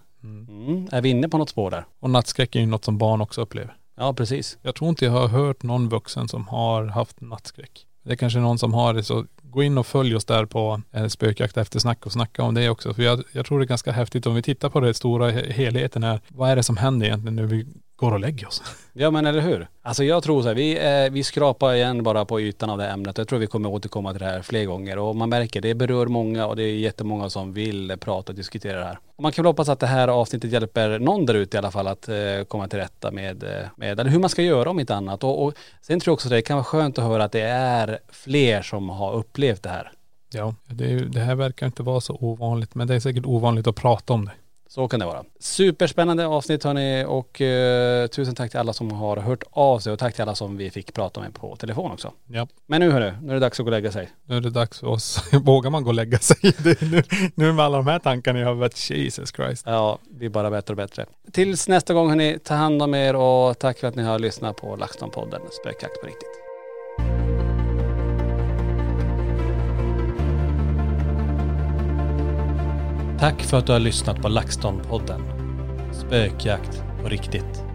Är vi inne på något spår där? Och nattskräck är ju något som barn också upplever. Ja, precis. Jag tror inte jag har hört någon vuxen som har haft nattskräck. Det är kanske någon som har det, så gå in och följ oss där på Spökjakt Eftersnack och snacka om det också. För jag tror det är ganska häftigt om vi tittar på det stora helheten här. Vad är det som händer egentligen när vi går och lägger oss? Ja, men eller hur? Alltså jag tror så här, vi skrapar igen bara på ytan av det ämnet. Jag tror vi kommer återkomma till det här fler gånger. Och man märker, det berör många och det är jättemånga som vill prata och diskutera det här. Och man kan väl hoppas att det här avsnittet hjälper någon där ute i alla fall att komma till rätta med eller hur man ska göra om inte annat. Och sen tror jag också det kan vara skönt att höra att det är fler som har upplevt det här. Ja, det här verkar inte vara så ovanligt, men det är säkert ovanligt att prata om det. Så kan det vara. Superspännande avsnitt hörni, och tusen tack till alla som har hört av sig och tack till alla som vi fick prata med på telefon också. Ja. Men nu hörru, nu är det dags att gå och lägga sig. Nu är det dags för oss. Vågar man gå och lägga sig? Nu med alla de här tankarna jag har varit, Jesus Christ. Ja, vi är bara bättre och bättre. Tills nästa gång hörni, ta hand om er och tack för att ni har lyssnat på LaxTon-podden Spökjakt på riktigt. Tack för att du har lyssnat på LaxTon-podden Spökjakt på riktigt.